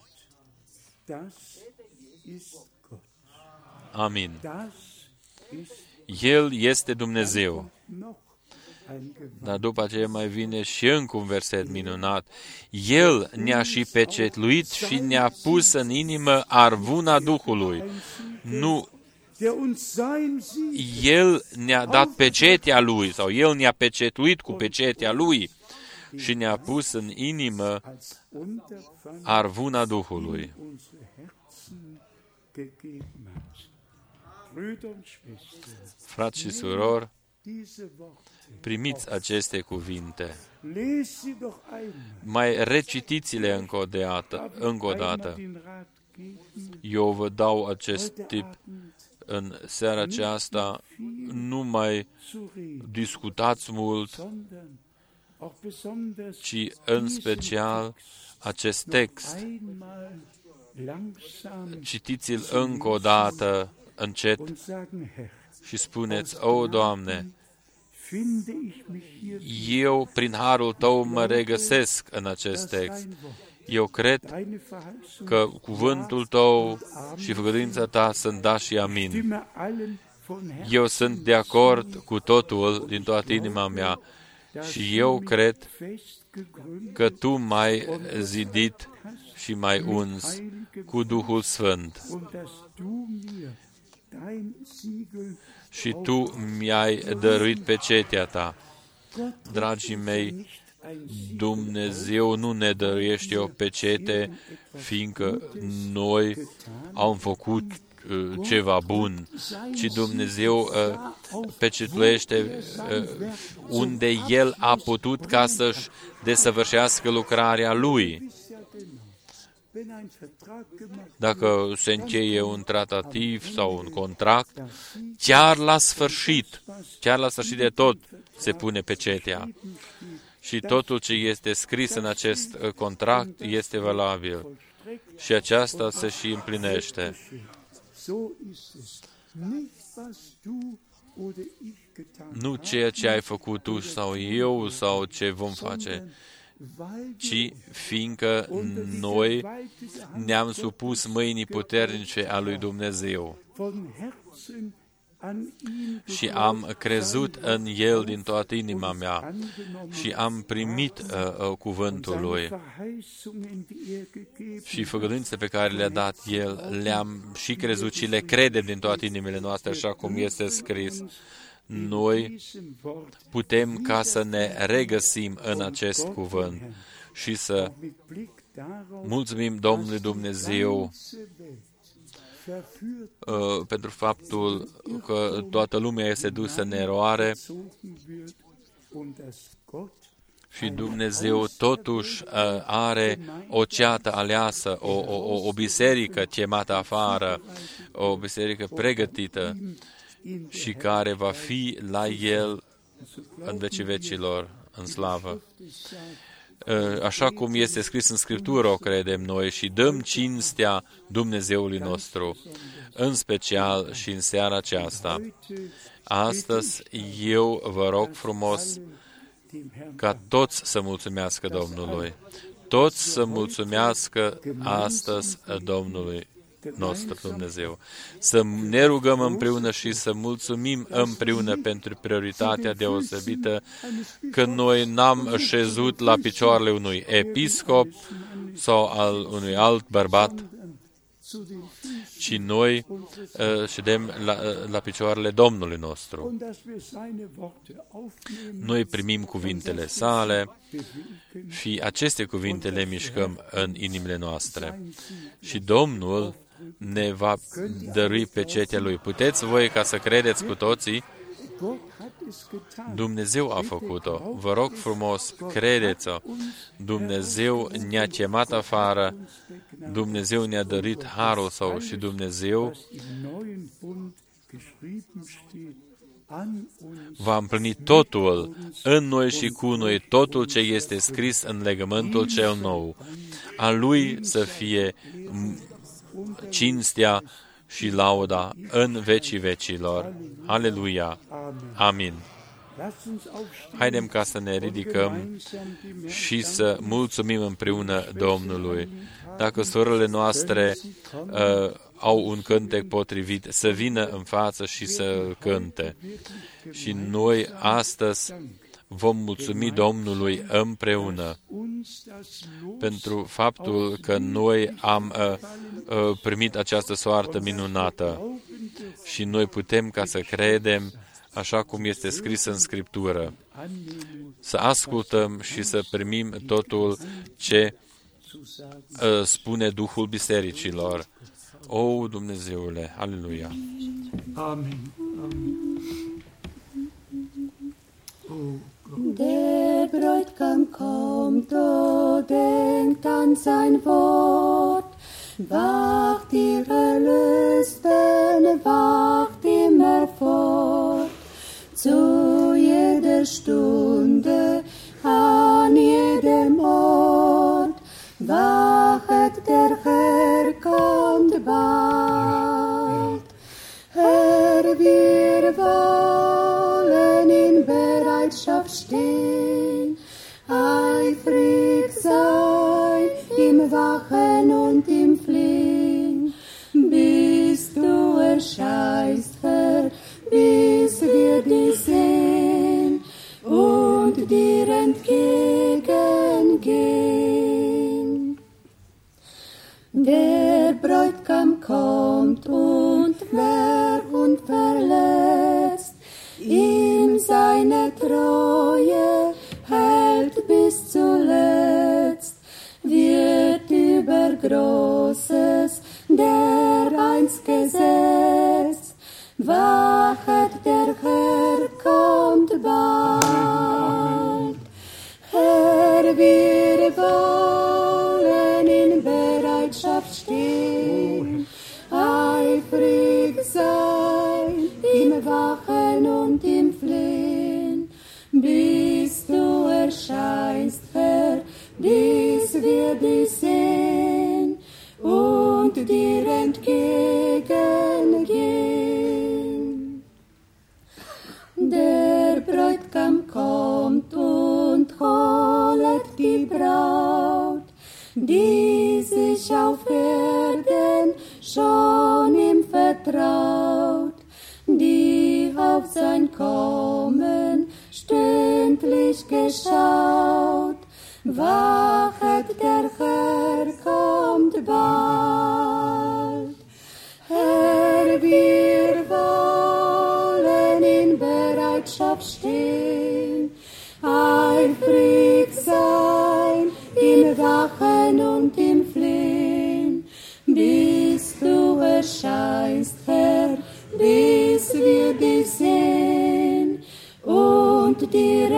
das ist Gott. Amin. Das ist El este Dumnezeu. noch ein Dar după aceea mai vine și încă un verset minunat. El ne-a și pecetluit și ne-a pus în inimă arvuna Duhului. Nu, der uns sein Sieg El ne-a dat pecetea Lui, sau El ne-a pecetluit cu pecetea Lui și ne-a pus în inimă als Unterpfand arvuna Duhului. unsere Herzen gegeben hat. Brüder und Schwestern, Frați și surori, diese Worte, primiți aceste cuvinte. lese sie doch einmal. Mai recitiți-le încă o dată. Den Rat geben, Eu vă dau acest heute tip Abend în seara aceasta. Nu mai zu reden, discutați mult, sondern auch besonders ci în special acest text. einmal langsam Citiți-l încă o dată, încet, und sagen, Herr, și spuneți: O, Doamne, finde ich mich hier, eu prin harul Tău mă regăsesc în acest dass text. dein Wort, Eu cred deine Verheißung, că cuvântul Tău și făgăduința Ta sunt da și amin. stimme allen von Herzen, Eu sunt de acord cu totul din toată inima mea și eu cred fest gegründet că Tu m-ai zidit și m-ai uns cu Duhul Sfânt und dass du mir dein Siegel, și Tu mi-ai dăruit pecetea Ta. Gott, Dragii mei, nicht ein Siegel, Dumnezeu nu ne dăruiește o pecete, fiindcă noi am făcut ceva bun, ci Dumnezeu pecetluiește unde El a putut ca să-și desăvârșească lucrarea Lui. wenn ein Vertrag gemacht Dacă se încheie un tratativ sau un contract, chiar la sfârșit de tot se pune pecetea. Și totul ce este scris în acest contract este valabil. Și aceasta se și împlinește. so ist es. Nicht was du oder ich getan Nu ceea ce ai făcut tu sau eu sau ce vom face, weil ci fiindcă noi ne-am supus mâinii puternice a lui Dumnezeu von Herzen an ihn și am crezut în El din toată inima mea și am primit cuvântul Lui Verheißungen, die er gegeben și făgăduințele pe care le-a dat El, le-am și crezut și le credem din toate inimile noastre, așa cum este scris. Noi diesem Wort putem ca să ne regăsim în acest cuvânt și să mit Blick darauf, mulțumim Domnului Dumnezeu ganze Welt verführt pentru faptul că toată lumea este dusă în eroare gezogen wird und dass Gott și Dumnezeu totuși are o ceată aleasă, o biserică chemată afară, o biserică pregătită și care va fi la El în vecii vecilor, în slavă. Așa cum este scris în Scriptură, o credem noi și dăm cinstea Dumnezeului nostru, în special și în seara aceasta. Astăzi eu vă rog frumos ca toți să mulțumească Domnului. Toți să mulțumească astăzi Domnului nostru Dumnezeu. Să ne rugăm împreună și să mulțumim împreună pentru prioritatea deosebită că noi n-am șezut la picioarele unui episcop sau al unui alt bărbat, ci noi ședem la picioarele Domnului nostru. und dass wir seine Worte aufnehmen, Noi primim cuvintele sale și aceste cuvinte le mișcăm în inimile noastre. Și Domnul ne va dărui pecetea Lui. Puteți voi ca să credeți cu toții? Gott hat es getan. Dumnezeu a făcut-o. Vă rog frumos, credeți-o. Dumnezeu ne-a chemat afară, Dumnezeu ne-a dărit harul Său și Dumnezeu Was im neuen Bund geschrieben steht, an uns va împlini totul în noi și cu noi, totul ce este scris în legământul cel nou. A Lui să fie cinstea și lauda în vecii vecilor. Aleluia! Amin! Haidem ca să ne ridicăm și să mulțumim împreună Domnului. Dacă sorele noastre au un cântec potrivit, să vină în față și să cânte. Și noi astăzi vom mulțumi Domnului împreună pentru faptul că noi am primit această soartă minunată și noi putem ca să credem așa cum este scris în Scriptură, să ascultăm și să primim totul ce spune Duhul bisericilor. O, Dumnezeule, aleluia! Amen. Der Bräutigam kommt, o denkt an sein Wort. Wacht, ihr Erlösten, wacht immer fort. Zu jeder Stunde, an jedem Ort. Wachet, der Herr kommt bald. Herr, wir wollen in Bereitschaft stehen, eifrig sein im Wachen und im Flehen, bis du erscheinst, Herr, bis wir dich sehen und dir entgegengehen. Der Bräutigam kommt und wer unverletzt ihm seine Treue hält bis zuletzt, wird über Großes dereinst gesetzt. Wachet, der Herr kommt bald. Herr, wir wollen in Bereitschaft stehen, eifrig sein im Wachen und im Flehen, bis du erscheinst, Herr, bis wir dich sehen und dir entgegengehen. Der Bräutigam kommt und holet die Braut, die sich auf Erden schon ihm vertraut, die auf sein Kommen stündlich geschaut. Wachet, der Herr kommt bald. Herr, wir wollen in Bereitschaft stehen, eifrig sein im Wachen und im Flehen, bis du erscheinst, Herr, bis wir dich sehen und dir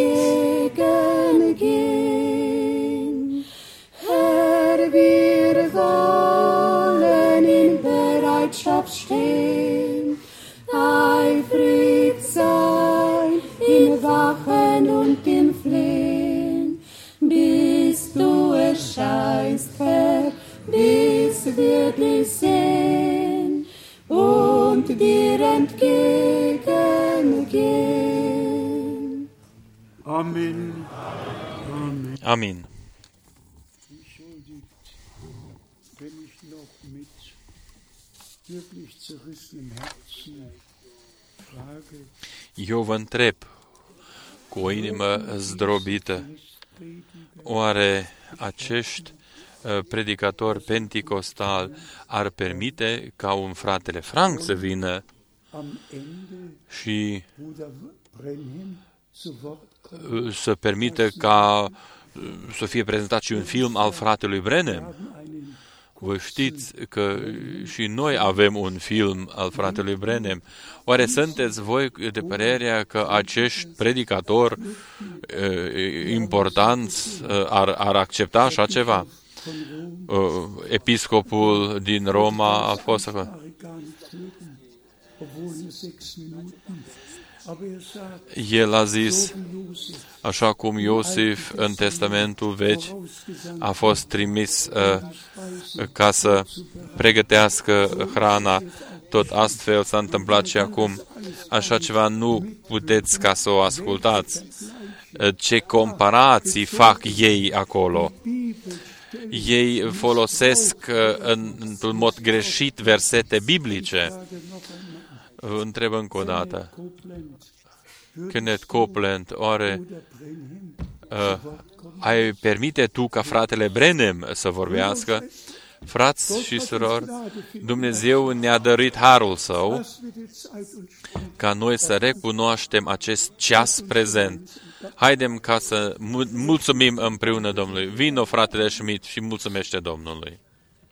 entgegengehen. Herr, wir wollen in Bereitschaft stehen, eifrig sein im Wachen und im Flehen, bis du erscheinst, Herr, bis wir dich sehen und dir entgegengehen. Amen. Amen. Amin. Entschuldigt, wenn ich noch mit wirklich zerrissenem Herzen frage, Eu vă întreb cu o inimă zdrobită, oare acești predicatori penticostali ar permite ca un fratele Frank să vină am Ende și Bruder Brenhem zu Wort să permită ca să fie prezentat și un film al fratelui Brenhem? Vă știți că și noi avem un film al fratelui Brenhem. Oare sunteți voi de părerea că acești predicatori importanți ar accepta așa ceva? Episcopul din Roma a fost acolo. El a zis, așa cum Iosif în Testamentul Vechi a fost trimis ca să pregătească hrana, tot astfel s-a întâmplat și acum. Așa ceva nu puteți ca să o ascultați. Ce comparații fac ei acolo? Ei folosesc într-un mod greșit versete biblice. Întreb încă o dată. Kenneth Copeland, oare ai permite tu ca fratele Branham să vorbească? Frați și surori, Dumnezeu ne-a dăruit harul Său ca noi să recunoaștem acest ceas prezent. Haidem ca să mulțumim împreună Domnului. Vino, fratele Schmidt, și mulțumește Domnului.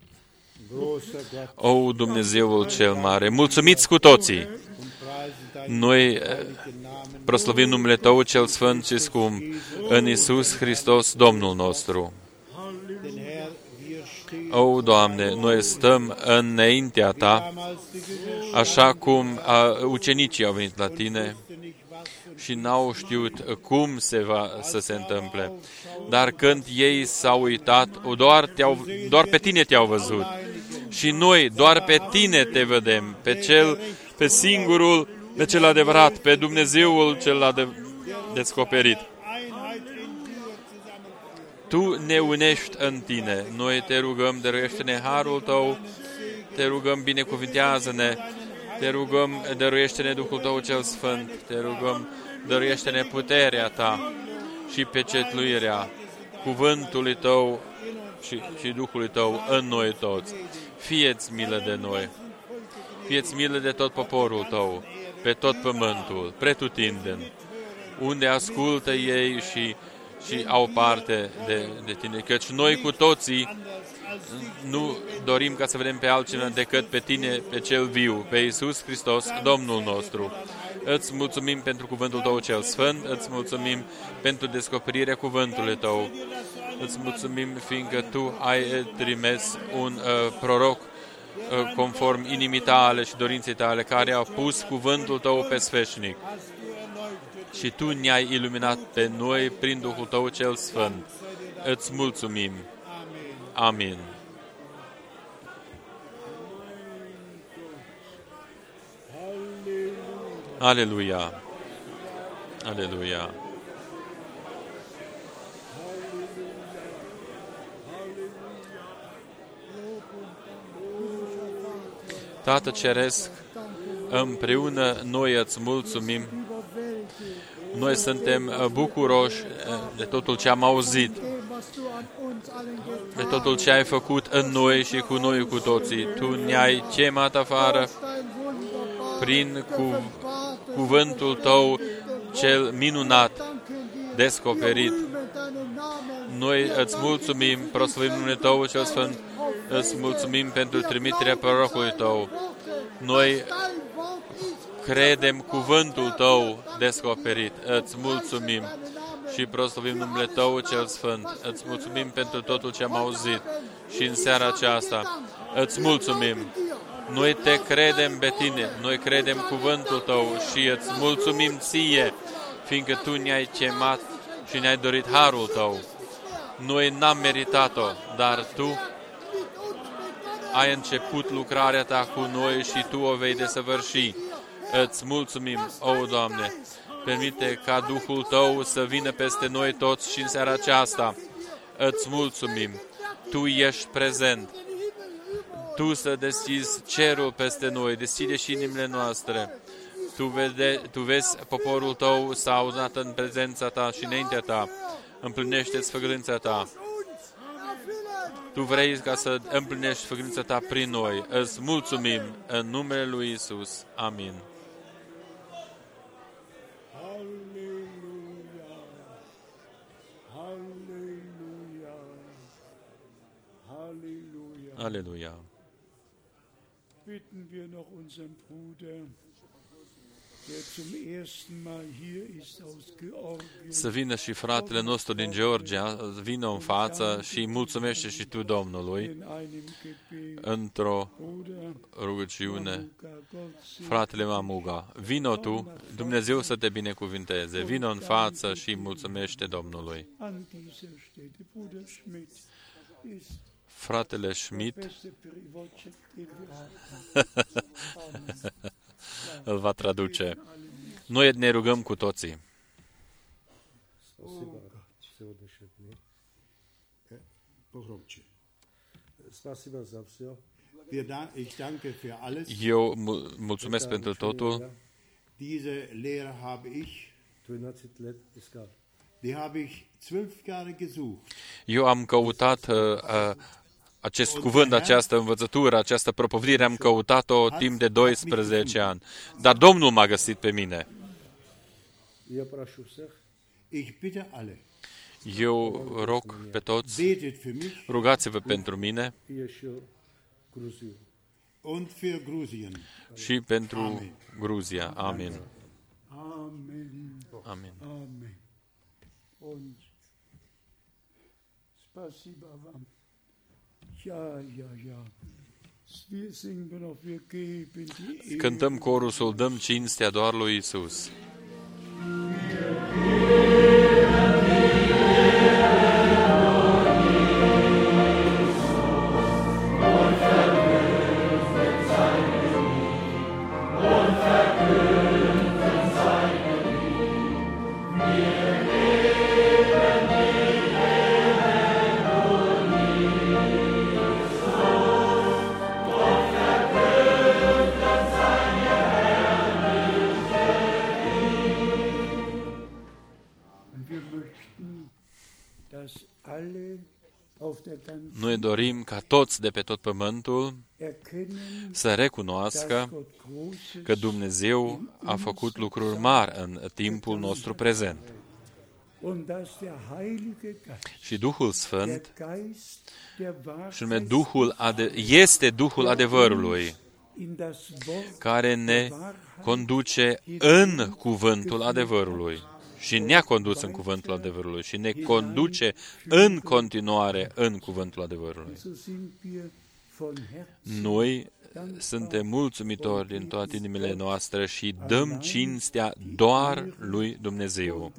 O, Dumnezeul cel mare, mulțumiți cu toții! Noi proslăvim numele Tău cel sfânt și scump în Iisus Hristos, Domnul nostru. O, Doamne, noi stăm înaintea Ta, așa cum ucenicii au venit la Tine și n-au știut cum să se întâmple. Dar când ei s-au uitat, doar pe Tine Te-au văzut. Și noi doar pe Tine Te vedem, pe singurul, pe cel adevărat, pe Dumnezeul cel descoperit. Tu ne unești în Tine. Noi Te rugăm, dăruiește-ne harul Tău, Te rugăm, binecuvintează-ne, Te rugăm, dăruiește-ne Duhul Tău cel Sfânt, Te rugăm, dăruiește-ne puterea Ta și pecetluirea cuvântului Tău și Duhului Tău în noi toți. Fie-ți milă de noi, fie-ți milă de tot poporul Tău, pe tot pământul, pretutindeni, unde ascultă ei și au parte de Tine. Căci noi cu toții nu dorim ca să vedem pe altcineva decât pe Tine, pe cel viu, pe Iisus Hristos, Domnul nostru. Îți mulțumim pentru cuvântul Tău cel sfânt, îți mulțumim pentru descoperirea cuvântului Tău. Îți mulțumim fiindcă Tu ai trimis un proroc conform inimii Tale și dorinței Tale, care a pus cuvântul Tău pe sfeșnic. Și Tu ne-ai iluminat pe noi prin Duhul Tău cel Sfânt. Îți mulțumim. Amin. Aleluia. Aleluia. Tată Ceresc, împreună noi îți mulțumim. Noi suntem bucuroși de totul ce am auzit, de totul ce ai făcut în noi și cu noi cu toții. Tu ne-ai chemat afară prin cuvântul Tău cel minunat, descoperit. Noi îți mulțumim, proslăvim numele Tău cel Sfânt, îți mulțumim pentru trimiterea prorocului Tău. Noi credem cuvântul Tău descoperit. Îți mulțumim și proslăvim numele Tău cel Sfânt. Îți mulțumim pentru totul ce am auzit și în seara aceasta. Îți mulțumim. Noi Te credem pe Tine, noi credem cuvântul Tău și îți mulțumim Ție, fiindcă Tu ne-ai chemat și ne-ai dorit harul Tău. Noi n-am meritat-o, dar Tu ai început lucrarea Ta cu noi și Tu o vei desăvârși. Îți mulțumim, o, Doamne, permite ca Duhul Tău să vină peste noi toți și în seara aceasta. Îți mulțumim, Tu ești prezent. Tu să deschizi cerul peste noi, deschide și inimile noastre. Tu vezi poporul Tău s-a adunat în prezența Ta și înaintea Ta. Împlinește-ți făgăduința Ta. Tu vrei ca să împlinești făgăduința Ta prin noi. Îți mulțumim în numele Lui Iisus. Amin. Aleluia. Bitten wir noch unseren Bruder, der zum ersten Mal hier ist aus Georgien. Să vină și fratele nostru din Georgia, vină în față și mulțumește și tu Domnului într-o rugăciune. Fratele Mamuga, vină tu, Dumnezeu să te binecuvinteze, vină în față și mulțumește Domnului. Fratele Schmidt, îl va traduce. Noi ne rugăm cu toții. Eu mulțumesc pentru totul. Diese Lehre habe ich, die habe ich 12 Jahre gesucht. Eu am căutat acest cuvânt, această învățătură, această propovădire, am căutat-o timp de 12 ani. Dar Domnul m-a găsit pe mine. Ich bitte alle, Eu rog pe toți, betet für mich rugați-vă pentru mine und für Gruzien. și pentru Gruzia. Amin. Amen. Amin. Amen. Und spasiba vam. Ja, ja, ja. Wir singen noch, wir geben die Ehre. Cântăm corusul, dăm cinstea doar lui Isus. Noi dorim ca toți de pe tot pământul să recunoască că Dumnezeu a făcut lucruri mari în timpul nostru prezent. Și Duhul Sfânt, și nume este Duhul adevărului, care ne conduce în cuvântul adevărului. Și ne-a condus în cuvântul adevărului și ne conduce în continuare în cuvântul adevărului. Noi suntem mulțumitori din toate inimile noastre și dăm cinstea doar lui Dumnezeu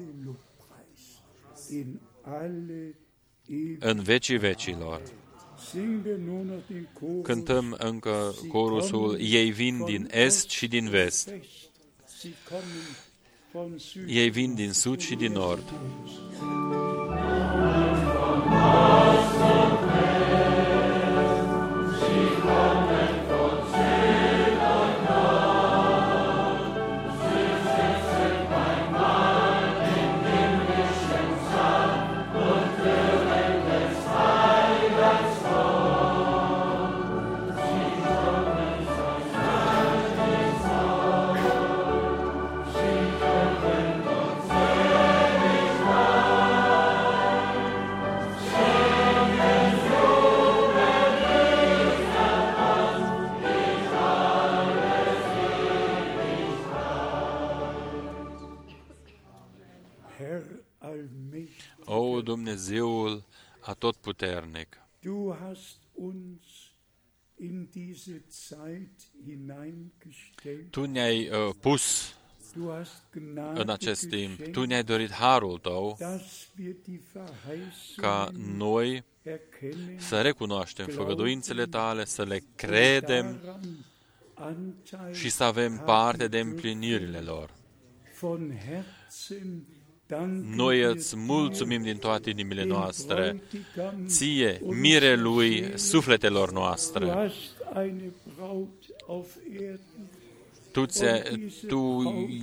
în vecii vecilor. Cântăm încă corusul, ei vin din est și din vest. Ei vin din sud și din nord. O, Dumnezeul atotputernic, Tu ne-ai pus în acest timp, Tu ne-ai dorit harul Tău ca noi să recunoaștem făgăduințele Tale, să le credem și să avem parte de împlinirile lor. Noi îți mulțumim din toate inimile noastre, Ție, mirelui sufletelor noastre. Tu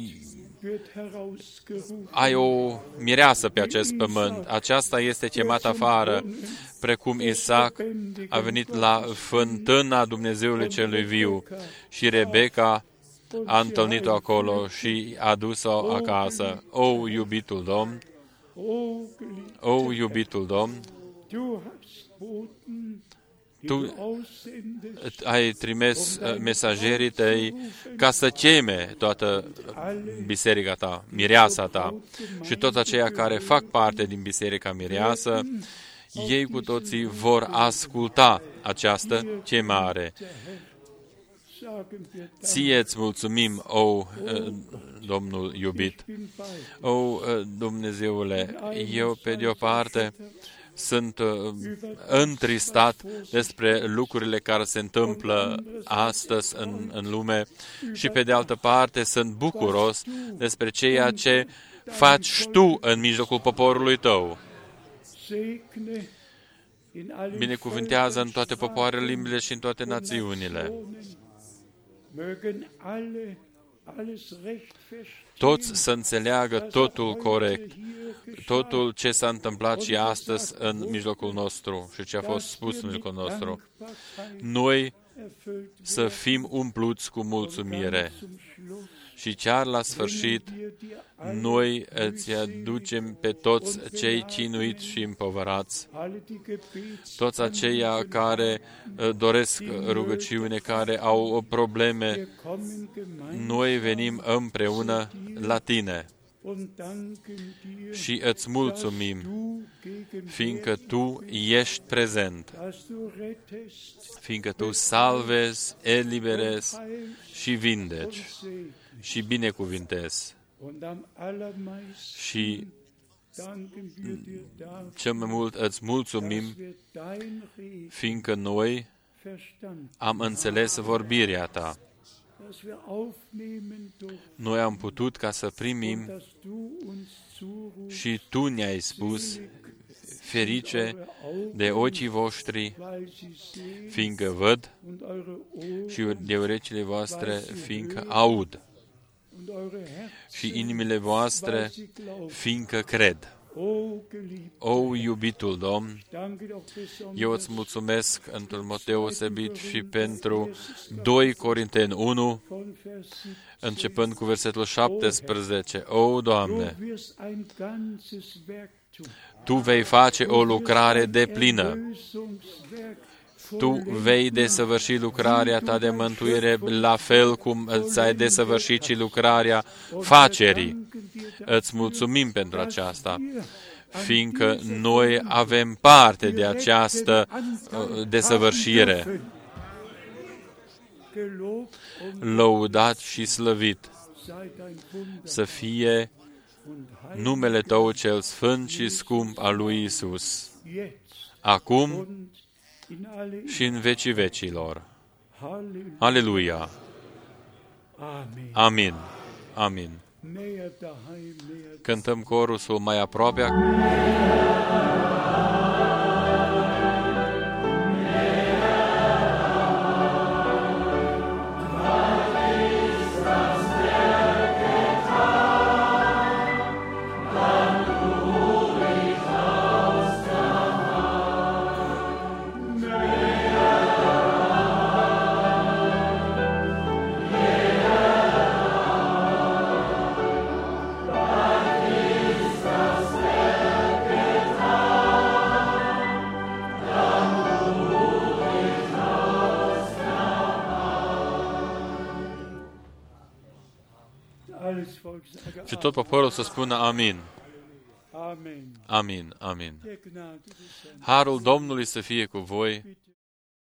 ai o mireasă pe acest pământ. Aceasta este chemată afară, precum Isaac a venit la fântâna Dumnezeului celui viu și Rebecca a întâlnit-o acolo și a dus-o acasă. O, iubitul Domn, o, iubitul Domn, Tu ai trimis mesagerii Tăi ca să cheme toată biserica Ta, mireasa Ta, și toți aceia care fac parte din biserica mireasă, ei cu toții vor asculta această chemare. Ție-ți mulțumim, o, Domnul iubit. O, Dumnezeule, eu, pe de o parte, sunt întristat despre lucrurile care se întâmplă astăzi în lume și pe de altă parte sunt bucuros despre ceea ce faci tu în mijlocul poporului tău. Binecuvântează în toate popoarele, limbile și în toate națiunile. Toți să înțeleagă totul corect, totul ce s-a întâmplat și astăzi în mijlocul nostru și ce a fost spus în mijlocul nostru. Noi să fim umpluți cu mulțumire. Și chiar la sfârșit, noi îți aducem pe toți cei chinuiți și împovărați, toți aceia care doresc rugăciune, care au probleme. Noi venim împreună la tine și îți mulțumim, fiindcă tu ești prezent, fiindcă tu salvezi, eliberezi și vindeci și binecuvintezi. Și cel mai mult îți mulțumim, fiindcă noi am înțeles vorbirea ta. Noi am putut ca să primim și tu ne-ai spus, ferice de ochii voștri, fiindcă văd, și de urechile voastre, fiindcă aud, și inimile voastre, fiindcă cred. O, iubitul Domn, eu îți mulțumesc într-un mod deosebit și pentru 2 Corinteni 1, începând cu versetul 17. O, Doamne, Tu vei face o lucrare deplină. Tu vei desăvârși lucrarea ta de mântuire la fel cum ți-ai desăvârșit și lucrarea facerii. Îți mulțumim pentru aceasta, fiindcă noi avem parte de această desăvârșire. Lăudat și slăvit să fie numele Tău cel sfânt și scump al lui Iisus, acum și în vecii vecilor. Aleluia! Amin! Amin! Cântăm corusul mai aproape. Și tot poporul să spună amin. Amin, amin. Harul Domnului să fie cu voi.